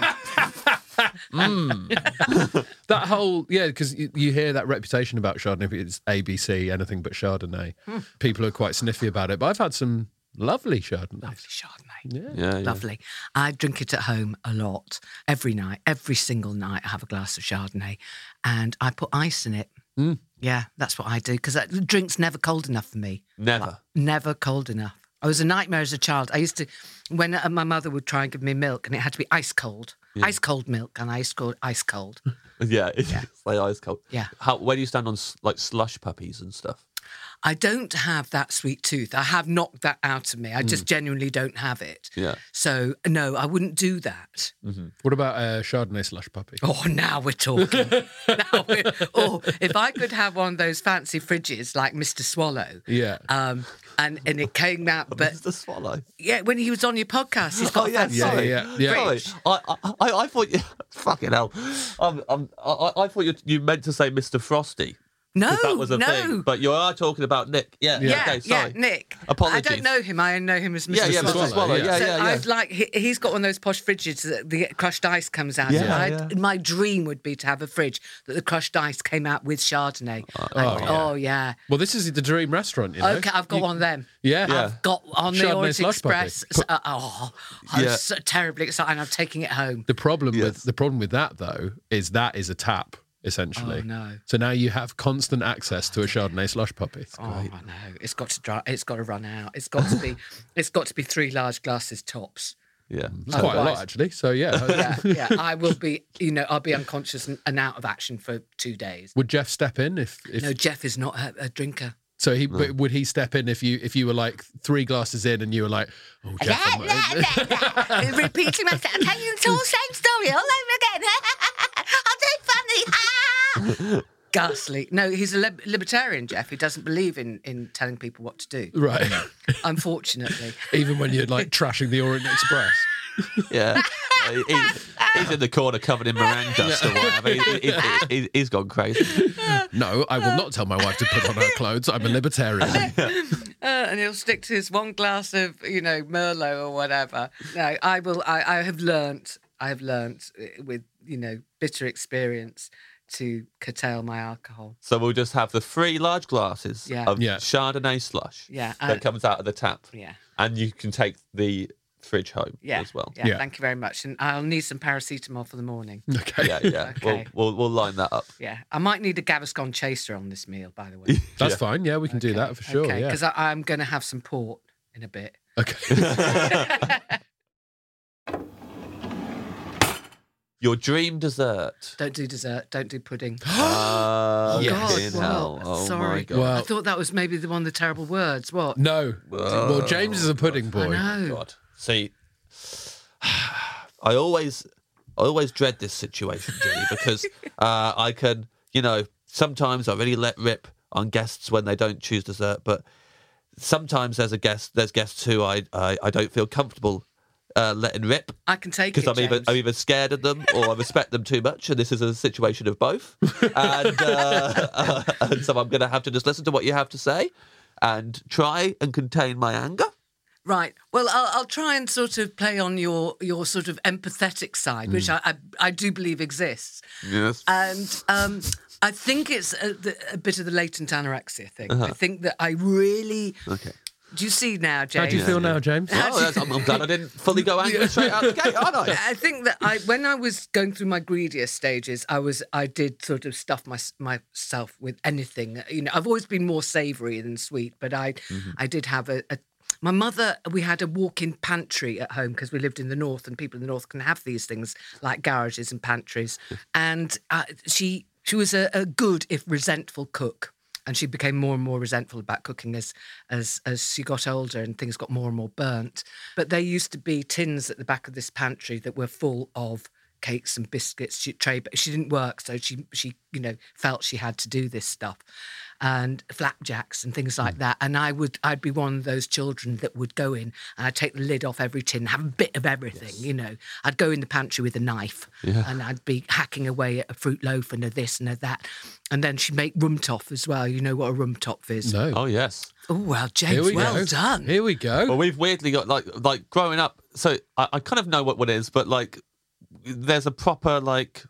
that whole yeah, because you, you hear that reputation about Chardonnay. If it's A B C, anything but Chardonnay, people are quite sniffy about it. But I've had some lovely Chardonnay. Lovely Chardonnay. Yeah. Yeah, yeah. Lovely. I drink it at home a lot. Every night, every single night, I have a glass of Chardonnay and I put ice in it. Mm. Yeah, that's what I do because the drink's never cold enough for me. Never. Never cold enough. I was a nightmare as a child. I used to, when uh, my mother would try and give me milk and it had to be ice cold, ice cold milk, and I used to call it ice cold. Yeah, it's like ice cold. Yeah. How? Where do you stand on s- like slush puppies and stuff? I don't have that sweet tooth. I have knocked that out of me. I just genuinely don't have it. Yeah. So, no, I wouldn't do that. What about uh, Chardonnay slush puppy? Oh, now we're talking. now we're, oh, if I could have one of those fancy fridges like Mister Swallow. Yeah. Um, and, and it came out, but It's the swallow. yeah, when he was on your podcast, he's got Oh, a yeah, fancy Yeah, sorry. yeah, yeah. Sorry. I, I, I, I thought you. Fucking hell. I'm, I'm, I, I thought you, you meant to say Mister Frosty. No, 'Cause that was a no. thing. But you are talking about Nick. Yeah. Yeah, Okay, yeah, sorry. Nick. Apologies. I don't know him. I know him as Yeah, Mister yeah, Swallow. Mister Swallow. Yeah, so yeah, yeah. I'd like he, he's got one of those posh fridges that the crushed ice comes out Yeah, of. I'd, yeah. My dream would be to have a fridge that the crushed ice came out with Chardonnay. oh, Like, yeah. oh yeah. Well, this is the dream restaurant, you know. Okay, I've got You- one of them. Yeah. Yeah. I've got on the Chardonnay Orient slush puppy. Express. So- uh, oh, I'm Yeah. so terribly excited. I'm taking it home. The problem Yes. with the problem with that though is that is a tap essentially. Oh, no. So now you have constant access to a Chardonnay slush puppy. Oh, I know. It's got to dry. It's got to run out. It's got to be. It's got to be three large glasses tops. Yeah. It's quite a lot Otherwise- actually. So yeah. Yeah, yeah. I will be. You know, I'll be unconscious and, and out of action for two days. Would Jeff step in if, if No, Jeff is not a, a drinker. so he but would he step in if you if you were like three glasses in and you were like, oh Jeff, I'm- Repeating myself, telling you the whole same story all over again. I'm doing funny. Ghastly. No, he's a lib- libertarian, Jeff. He doesn't believe in, in telling people what to do. right. Unfortunately. Even when you're like trashing the Orient Express. Yeah. Uh, he, he's in the corner covered in meringue dust or whatever. He, he, he, he's gone crazy. No, I will not tell my wife to put on her clothes. I'm a libertarian. Uh, and he'll stick to his one glass of, you know, Merlot or whatever. No, I will. I, I have learnt. I have learnt uh, with, you know, bitter experience to curtail my alcohol. So we'll just have the three large glasses Yeah. of Yeah. Chardonnay slush Yeah, that and- comes out of the tap. Yeah. And you can take the fridge home Yeah. as well. Yeah, Yeah. Thank you very much. And I'll need some paracetamol for the morning. Okay. Yeah, yeah. Okay. We'll, we'll we'll line that up. Yeah. I might need a Gaviscon chaser on this meal, by the way. That's Yeah. fine. Yeah, we can do that for sure. Okay, Yeah. because I'm going to have some port in a bit. Okay. Your dream dessert. Don't do dessert. Don't do pudding. Uh, Yes. fucking God, hell. what? Oh Sorry. my god. Well- I thought that was maybe the one of the terrible words. What? No. Well, James is a pudding boy. I know. God. See, I always, I always dread this situation, Jenny, because uh, I can, you know, sometimes I really let rip on guests when they don't choose dessert, but sometimes there's a guest, there's guests who I, I, I don't feel comfortable uh, letting rip I can take it, because I'm either James. I'm either scared of them or I respect them too much, and this is a situation of both. And, uh, uh, and so I'm going to have to just listen to what you have to say and try and contain my anger. Right. Well, I'll, I'll try and sort of play on your your sort of empathetic side, which I, I I do believe exists. Yes. And um, I think it's a, the, a bit of the latent anorexia thing. Uh-huh. I think that I really. Okay. Do you see now, James? How do you feel now, James? Oh, that's, I'm, I'm glad I didn't fully go angry straight out the gate, aren't I? I think that I, when I was going through my greediest stages, I was, I did sort of stuff my, myself with anything. You know, I've always been more savoury than sweet, but I, I did have a, a. My mother, we had a walk-in pantry at home because we lived in the north, and people in the north can have these things like garages and pantries. And uh, she, she was a, a good, if resentful, cook. and she became more and more resentful about cooking as as as she got older and things got more and more burnt. But there used to be tins at the back of this pantry that were full of cakes and biscuits. She, tray, but she didn't work, so she she you know felt she had to do this stuff, and flapjacks and things like mm. that. And I would I'd be one of those children that would go in and I'd take the lid off every tin, have a bit of everything. Yes. You know, I'd go in the pantry with a knife yeah. and I'd be hacking away at a fruit loaf and a this and a that. And then she'd make rumtoff as well. You know what a rumtoff is? No. Oh yes. Oh well, James, we well go. done. Here we go. Well, we've weirdly got like like growing up. So I, I kind of know what what it is, but like. There's a proper like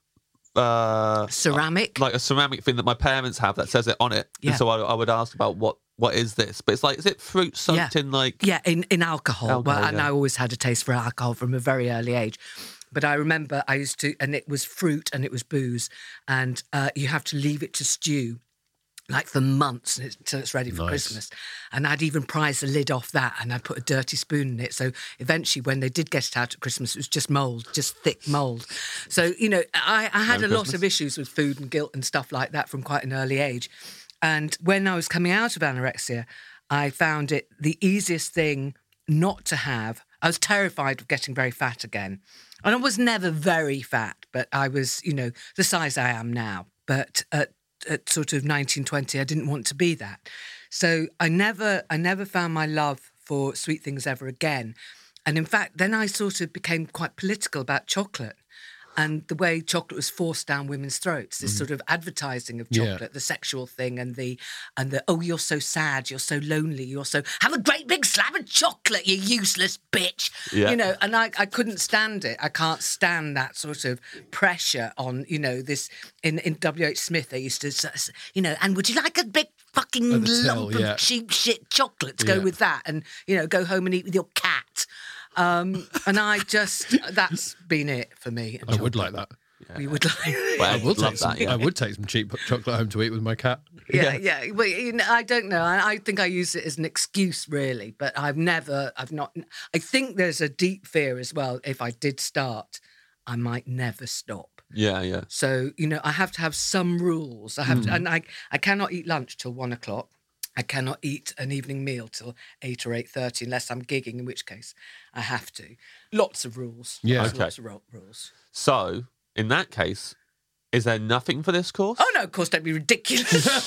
uh, ceramic, like a ceramic thing that my parents have that says it on it. Yeah. And so I, I would ask about what what is this? But it's like, is it fruit soaked yeah. in like yeah in in alcohol? alcohol well, and yeah. I always had a taste for alcohol from a very early age. But I remember I used to, and it was fruit and it was booze, and uh, you have to leave it to stew. Like for months until it's ready for nice. Christmas. And I'd even prise the lid off that and I'd put a dirty spoon in it. So eventually when they did get it out at Christmas, it was just mould, just thick mould. So, you know, I, I had Merry a lot Christmas. Of issues with food and guilt and stuff like that from quite an early age. And when I was coming out of anorexia, I found it the easiest thing not to have. I was terrified of getting very fat again. And I was never very fat, but I was, you know, the size I am now. But at at sort of nineteen, twenty, I didn't want to be that. So I never, I never found my love for sweet things ever again. And in fact, then I sort of became quite political about chocolate and the way chocolate was forced down women's throats, this mm. sort of advertising of chocolate, yeah. the sexual thing and the, and the, oh, you're so sad, you're so lonely, you're so, have a great big slab of chocolate, you useless bitch. Yeah. You know, and I, I couldn't stand it. I can't stand that sort of pressure on, you know, this, in, in W H Smith, they used to, you know, and would you like a big fucking lump till, yeah. of cheap shit chocolate to yeah. go with that and, you know, go home and eat with your cat. Um, and I just, that's been it for me. I would like that. Yeah. We would like well, I, would take some, that, yeah. I would take some cheap chocolate home to eat with my cat. Yeah, yeah. yeah. Well, you know, I don't know. I, I think I use it as an excuse, really. But I've never, I've not, I think there's a deep fear as well. If I did start, I might never stop. Yeah, yeah. So, you know, I have to have some rules. I have mm. to, and I, I cannot eat lunch till one o'clock. I cannot eat an evening meal till eight or eight thirty unless I'm gigging, in which case I have to. Lots of rules. Yeah, lots, okay. Lots of ro- rules. So, in that case, is there nothing for this course? Oh, no, of course, don't be ridiculous.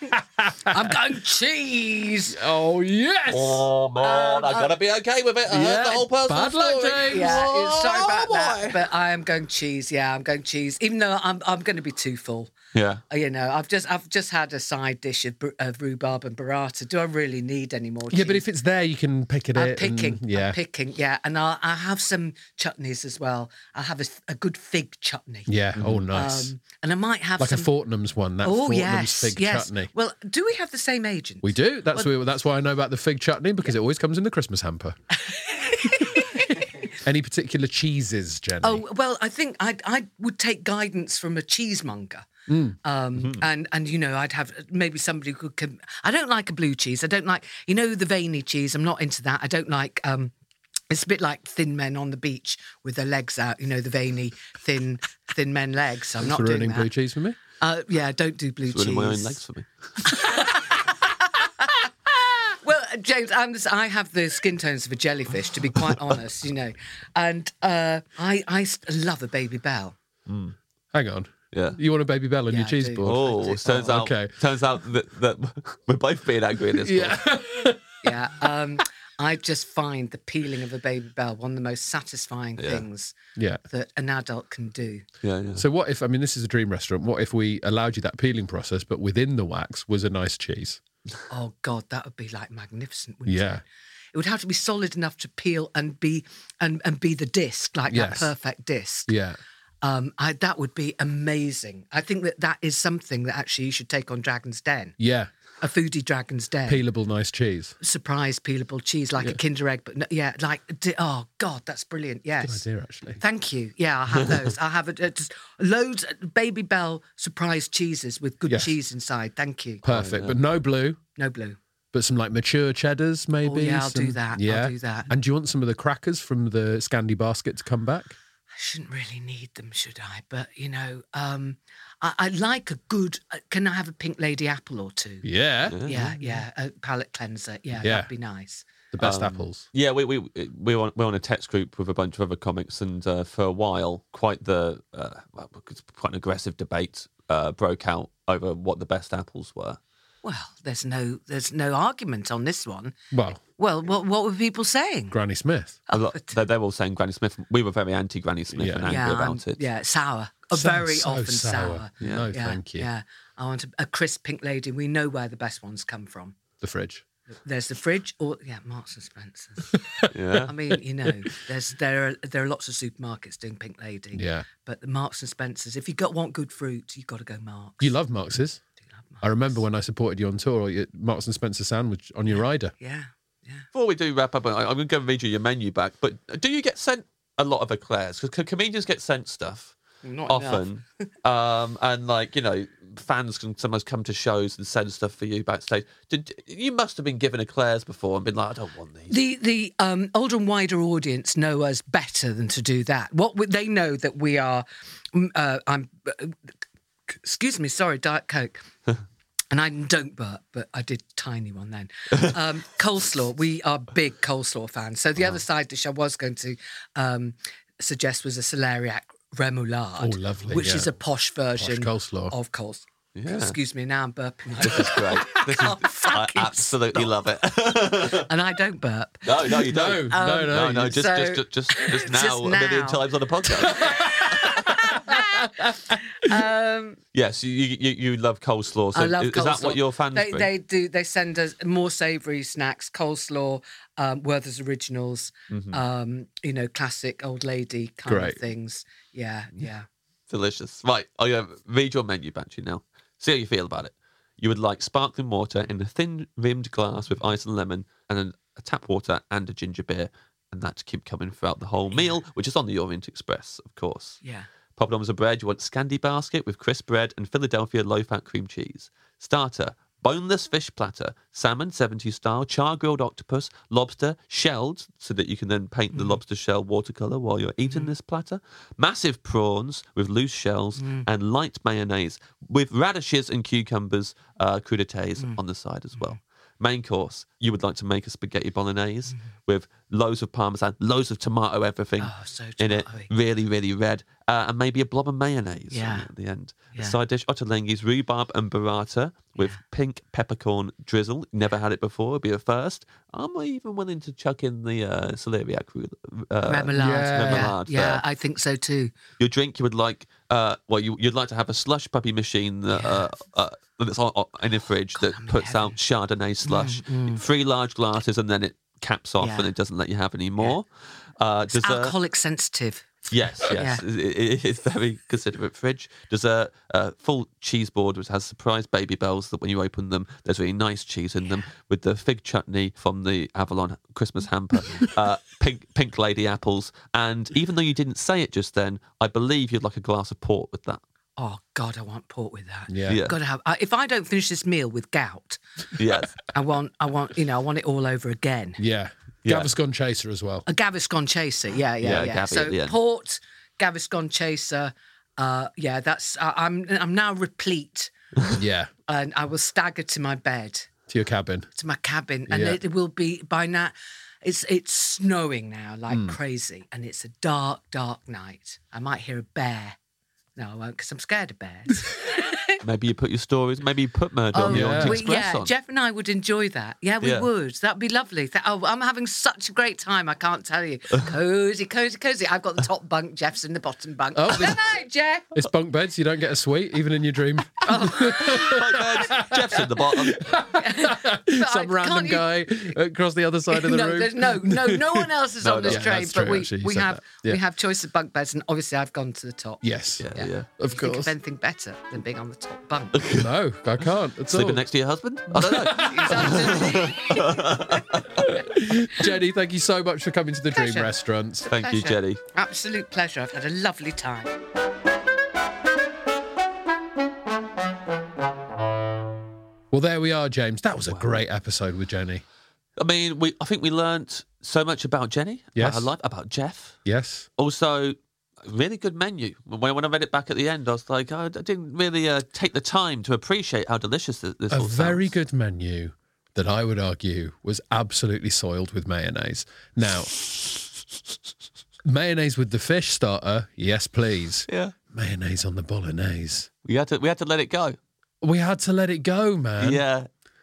I'm going cheese. Oh, yes. Oh, man, um, I've got to be okay with it. I yeah, heard the whole personal bad luck, James. Yeah, oh, sorry about boy. that, but I am going cheese. Yeah, I'm going cheese, even though I'm I'm going to be too full. Yeah, you know, I've just I've just had a side dish of, of rhubarb and burrata. Do I really need any more cheese? Yeah, but if it's there, you can pick it. I'm it picking. And, yeah, I'm picking. Yeah, and I'll I'll have some chutneys as well. I'll have a, a good fig chutney. Yeah. Mm. Oh, nice. Um, and I might have like some... a Fortnum's one. That oh, Fortnum's yes, fig yes. chutney. Well, do we have the same agent? We do. That's well, we, that's why I know about the fig chutney because yeah. it always comes in the Christmas hamper. Any particular cheeses, Jenny? Oh well, I think I I would take guidance from a cheesemonger. Mm. Um, mm-hmm. and, and, you know, I'd have maybe somebody who could... I don't like a blue cheese. I don't like, you know, the veiny cheese. I'm not into that. I don't like... Um, it's a bit like thin men on the beach with their legs out, you know, the veiny, thin thin men legs. I'm not doing that. Blue cheese for me? Uh, yeah, don't do blue it's cheese. Ruining my own legs for me. Well, James, I'm just, I have the skin tones of a jellyfish, to be quite honest, you know. And uh, I, I love a Baby Bell. Mm. Hang on. Yeah. You want a Baby Bell on yeah, your cheese board? Oh, it turns oh, out okay. turns out that, that we're both being angry in this Yeah. yeah. Um, I just find the peeling of a Baby Bell one of the most satisfying yeah. things yeah. that an adult can do. Yeah, yeah. So what if, I mean, this is a dream restaurant. What if we allowed you that peeling process, but within the wax was a nice cheese? Oh, God, that would be like magnificent, wouldn't yeah. it? It would have to be solid enough to peel and be and, and be the disc, like yes. that perfect disc. Yeah. Um, I, that would be amazing. I think that that is something that actually you should take on Dragon's Den. Yeah. A foodie Dragon's Den. Peelable nice cheese. Surprise peelable cheese, like yeah. a Kinder Egg. But no, yeah, like, oh, God, that's brilliant. Yes. Good idea, actually. Thank you. Yeah, I'll have those. I'll have a, uh, just loads of Baby Bell surprise cheeses with good yes. cheese inside. Thank you. Perfect. Oh, but no blue. No blue. But some like mature cheddars, maybe. Oh, yeah, I'll some, do that. Yeah. I'll do that. And do you want some of the crackers from the Scandi basket to come back? shouldn't really need them, should I? But, you know, um, I, I like a good... Uh, can I have a Pink Lady apple or two? Yeah. Yeah, yeah. A palate cleanser. Yeah, Yeah. that'd be nice. The best Um, apples. Yeah, we we we were on, we were on a text group with a bunch of other comics, and uh, for a while, quite the uh, well, quite an aggressive debate uh, broke out over what the best apples were. Well, there's no there's no argument on this one. Well, Well, what what were people saying? Granny Smith. A lot, but- they're, they're all saying Granny Smith. We were very anti Granny Smith Yeah. and angry yeah, I'm- about it. Yeah, sour. Oh, So- very so often sour. sour. Yeah. No, yeah, thank you. Yeah, I want a, a crisp Pink Lady. We know where the best ones come from. The fridge. There's the fridge, or yeah, Marks and Spencer's. Yeah. I mean, you know, there's there are there are lots of supermarkets doing Pink Lady. Yeah. But the Marks and Spencer's, if you got want good fruit, you got to go Marks. You love Marx's. Do you love Marks? I remember when I supported you on tour, you- Marks and Spencer sandwich on your rider. Yeah, yeah. Before we do wrap up, I- I'm going to go read you your menu back. But do you get sent a lot of eclairs? Because comedians get sent stuff Not often, um, and like you know, fans can sometimes come to shows and send stuff for you backstage. Did you must have been given eclairs before and been like, I don't want these. The the um, older and wider audience know us better than to do that. What we, they know that we are, mm, uh, I'm, uh, excuse me, sorry, Diet Coke. And I don't burp, but I did tiny one then. Um, coleslaw, we are big coleslaw fans. So the other side dish I was going to um, suggest was a celeriac remoulade, Oh, lovely, which yeah. is a posh version coleslaw. of coleslaw. Yeah. Excuse me, now I'm burping. This is great. This is, can't I fucking absolutely love it. And I don't burp. no, no, you No, don't. no, no. no, no. Just, So- just, just, just, just now, Just a million now. times on the podcast. Um, Yes, you, you you love coleslaw. So I love is, is that coleslaw. what your fans They, bring? they do. They send us more savoury snacks, coleslaw, um, Werther's Originals, Mm-hmm. um, you know, classic old lady kind Great. of things. Yeah, yeah. Delicious. Right, I'll uh, read your menu back to you now. See how you feel about it. You would like sparkling water in a thin rimmed glass with ice and lemon, and then a tap water and a ginger beer, and that to keep coming throughout the whole meal, which is on the Orient Express, of course. Yeah. Poppadoms of bread, you want Scandi basket with crisp bread and Philadelphia low-fat cream cheese. Starter, boneless fish platter, salmon seventies style, char-grilled octopus, lobster, shelled, so that you can then paint Mm. the lobster shell watercolour while you're eating this platter. Massive prawns with loose shells Mm. and light mayonnaise with radishes and cucumbers, uh, crudités Mm. on the side as well. Main course, you would like to make a spaghetti bolognese with loads of parmesan, loads of tomato everything Mm. Oh, so in it, tomatoey. really, really red, uh, and maybe a blob of mayonnaise Yeah. at the end. Yeah. Side dish, ottolenghi's rhubarb and burrata with pink peppercorn drizzle. Never had it before, it'll be a first. I'm even willing to chuck in the uh, celeriac uh, Remoulade. yeah. Yeah, remoulade yeah, there. I think so too. Your drink, you would like, uh, well, you, you'd like to have a slush puppy machine that, uh, uh, that's on, on, in a fridge that I'm in puts heaven. out Chardonnay slush. Mm, mm. Three large glasses, and then it caps off Yeah. and it doesn't let you have any more. Uh, It's dessert, alcoholic sensitive. yes, yes, it, it- it's very considerate fridge. Dessert, uh, full cheese board which has surprise baby bells that when you open them, there's really nice cheese in them with the fig chutney from the Avalon Christmas hamper, uh, pink pink lady apples, and even though you didn't say it just then, I believe you'd like a glass of port with that. Oh God, I want port with that. Yeah. Yeah. Got to have. I, if I don't finish this meal with gout, Yes. I want, I want, you know, I want it all over again. Yeah. Yeah. Gaviscon chaser as well. A Gaviscon chaser, yeah, yeah, Yeah, yeah. Gavi so at the end. port, Gaviscon chaser, uh, yeah. That's uh, I'm I'm now replete, Yeah. and I will stagger to my bed, To your cabin. to my cabin, and Yeah. it will be by now. It's it's snowing now like Hmm. crazy, and it's a dark, dark night. I might hear a bear. No, I won't, because I'm scared of bears. Maybe you put your stories, maybe you put Murder on the yeah. Orient we- Express yeah, on. Jeff and I would enjoy that. Yeah, we Yeah. would. That'd be lovely. Th- Oh, I'm having such a great time. I can't tell you. Cozy, cozy, cozy. I've got the top bunk. Jeff's in the bottom bunk. Oh, Good night, Jeff. It's bunk beds. You don't get a suite, even in your dream. Right, guys, Jeff's in the bottom. But Some I- random can't guy across the other side of the no, room. there's no, no, no one else is No, on no. this Yeah, train. that's But true, we, actually, you we said have that. Yeah. we have choice of bunk beds, and obviously I've gone to the top. Yes. Yeah, Yeah. yeah. Of Think course. of anything better than being on the top bunk. No, I can't. At Sleeping all. next to your husband? I don't know. Jenny, thank you so much for coming to the Dream Pleasure. Restaurant. Thank you, Pleasure. Jenny. Absolute pleasure. I've had a lovely time. Well, there we are, James. That was a great episode with Jenny. I mean, we I think we learnt so much about Jenny, Yes. about her life, about Jeff. Yes. Also, Really good menu. When, when I read it back at the end, I was like, oh, I didn't really uh, take the time to appreciate how delicious this, this A all very sounds. good menu that I would argue was absolutely soiled with mayonnaise. Now, mayonnaise with the fish starter, yes, please. Yeah. Mayonnaise on the bolognese. We had to we had to let it go. We had to let it go, man. Yeah.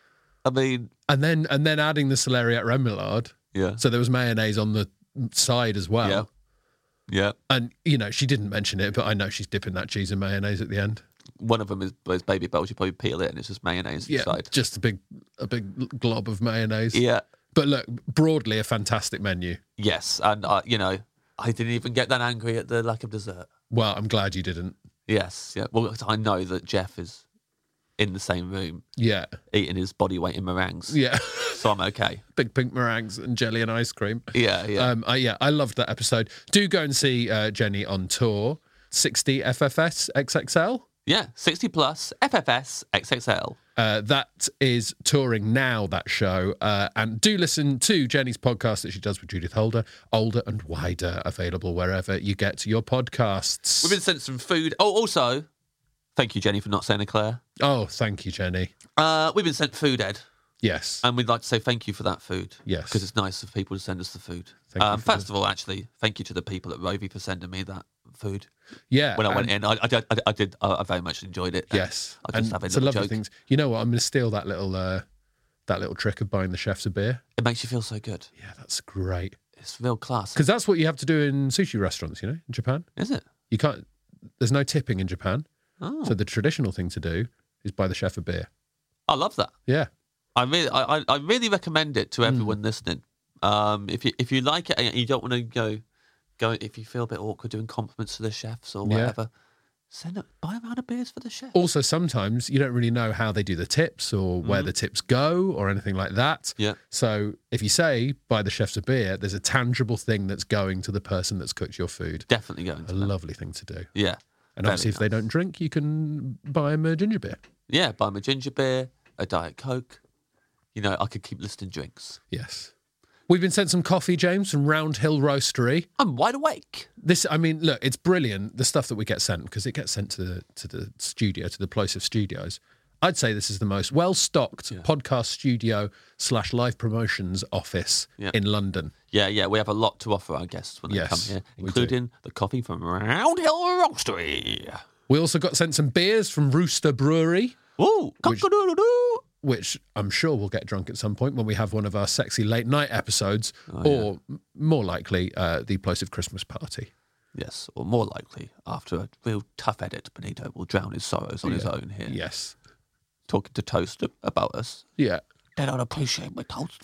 I mean, And then and then adding the celeriac remoulade. yeah. So there was mayonnaise on the side as well. Yeah. Yeah. And, you know, she didn't mention it, but I know she's dipping that cheese in mayonnaise at the end. One of them is, is baby bells. You probably peel it and it's just mayonnaise Yeah, inside. just a big a big glob of mayonnaise. Yeah. But look, broadly a fantastic menu. Yes. And, uh, you know, I didn't even get that angry at the lack of dessert. Well, I'm glad you didn't. Yes. Yeah. Well, I know that Jeff is in the same room Yeah. eating his body weight in meringues. Yeah. So I'm okay. Big pink meringues and jelly and ice cream. Yeah. Yeah. Um, I, yeah, I loved that episode. Do go and see uh, Jenny on tour. sixty F F S X X L. Yeah. sixty plus F F S X X L. Uh, that is touring now, that show. Uh, and do listen to Jenny's podcast that she does with Judith Holder, Older and Wider, available wherever you get your podcasts. We've been sent some food. Oh, also, thank you, Jenny, for not saying Eclair. Oh, thank you, Jenny. Uh, we've been sent food, Ed. Yes. And we'd like to say thank you for that food. Yes. Because it's nice of people to send us the food. Thank you um, for first of all, actually, thank you to the people at Rovi for sending me that food. Yeah. When I went and- in, I, I, did- I, I did. I very much enjoyed it. Yes. I just and have a it's a little lovely joke. thing. You know what? I'm going to steal that little uh, that little trick of buying the chefs a beer. It makes you feel so good. Yeah, that's great. It's real class. Because that's what you have to do in sushi restaurants, you know, in Japan. Is it? You can't, there's no tipping in Japan. Oh, So the traditional thing to do is buy the chef a beer. I love that. Yeah. I really, I, I- I really recommend it to everyone listening. Um, if you if you like it and you don't want to go, go if you feel a bit awkward doing compliments to the chefs or Yeah. whatever, send it, buy a round of beers for the chef. Also, sometimes you don't really know how they do the tips or where the tips go or anything like that. Yeah. So if you say buy the chef's a beer, there's a tangible thing that's going to the person that's cooked your food. Definitely going A to that. lovely thing to do. Yeah. And Very obviously, if they nice. don't drink, you can buy them a ginger beer. Yeah, buy them a ginger beer, a Diet Coke. You know, I could keep listing drinks. Yes. We've been sent some coffee, James, from Round Hill Roastery. I'm wide awake. This, I mean, look, it's brilliant, the stuff that we get sent, because it gets sent to the to the studio, to the Plosive Studios. I'd say this is the most well-stocked Yeah. podcast studio slash live promotions office Yeah. in London. Yeah, yeah, we have a lot to offer our guests when they Yes, come here, we do. including the coffee from Round Hill Roastery. We also got sent some beers from Rooster Brewery, Ooh, Which- cock-a-doodle-doo. which I'm sure we'll get drunk at some point when we have one of our sexy late night episodes, Oh, or m- more likely, uh, the Plosive Christmas party. Yes, or more likely, after a real tough edit, Benito will drown his sorrows on his Yeah. own here. Yes. Talking to Toast about us. Yeah. They don't appreciate my Toast.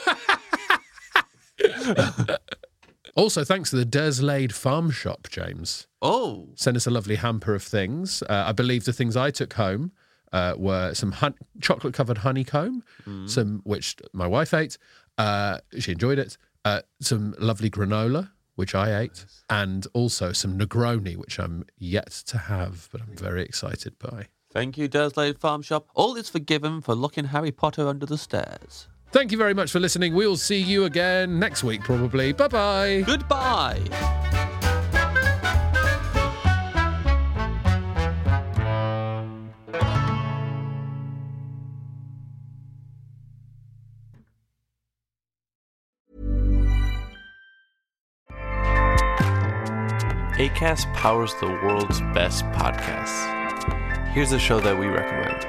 Also, thanks to the Derslade Farm Shop, James. Oh, Sent us a lovely hamper of things. Uh, I believe the things I took home uh, were some hun- chocolate-covered honeycomb, some which my wife ate. Uh, she enjoyed it. Uh, some lovely granola, which I ate, and also some Negroni, which I'm yet to have, but I'm very excited by. thank you, Durslade Farm Shop. All is forgiven for locking Harry Potter under the stairs. Thank you very much for listening. We'll see you again next week, probably. Bye-bye. Goodbye. Acast powers the world's best podcasts. Here's a show that we recommend.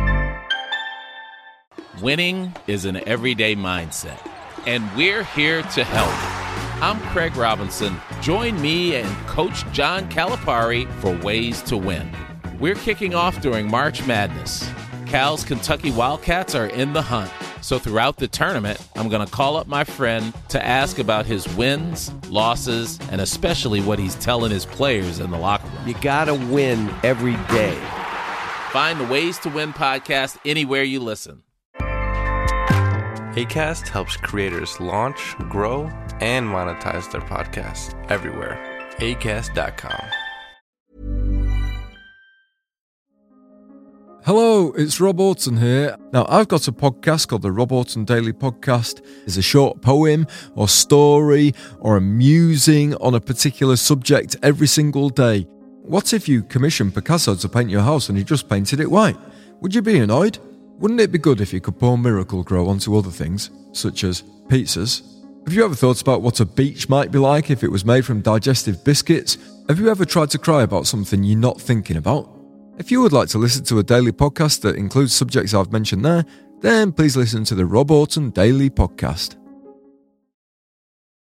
Winning is an everyday mindset, and we're here to help. I'm Craig Robinson. Join me and Coach John Calipari for Ways to Win. We're kicking off during March Madness. Cal's Kentucky Wildcats are in the hunt. So throughout the tournament, I'm going to call up my friend to ask about his wins, losses, and especially what he's telling his players in the locker room. You gotta win every day. Find the Ways to Win podcast anywhere you listen. Acast helps creators launch, grow, and monetize their podcasts everywhere. Acast dot com. Hello, it's Rob Orton here. Now, I've got a podcast called the Rob Orton Daily Podcast. It's a short poem or story or a musing on a particular subject every single day. What if you commissioned Picasso to paint your house and he just painted it white? Would you be annoyed? Wouldn't it be good if you could pour Miracle-Gro onto other things, such as pizzas? Have you ever thought about what a beach might be like if it was made from digestive biscuits? Have you ever tried to cry about something you're not thinking about? If you would like to listen to a daily podcast that includes subjects I've mentioned there, then please listen to the Rob Orton Daily Podcast.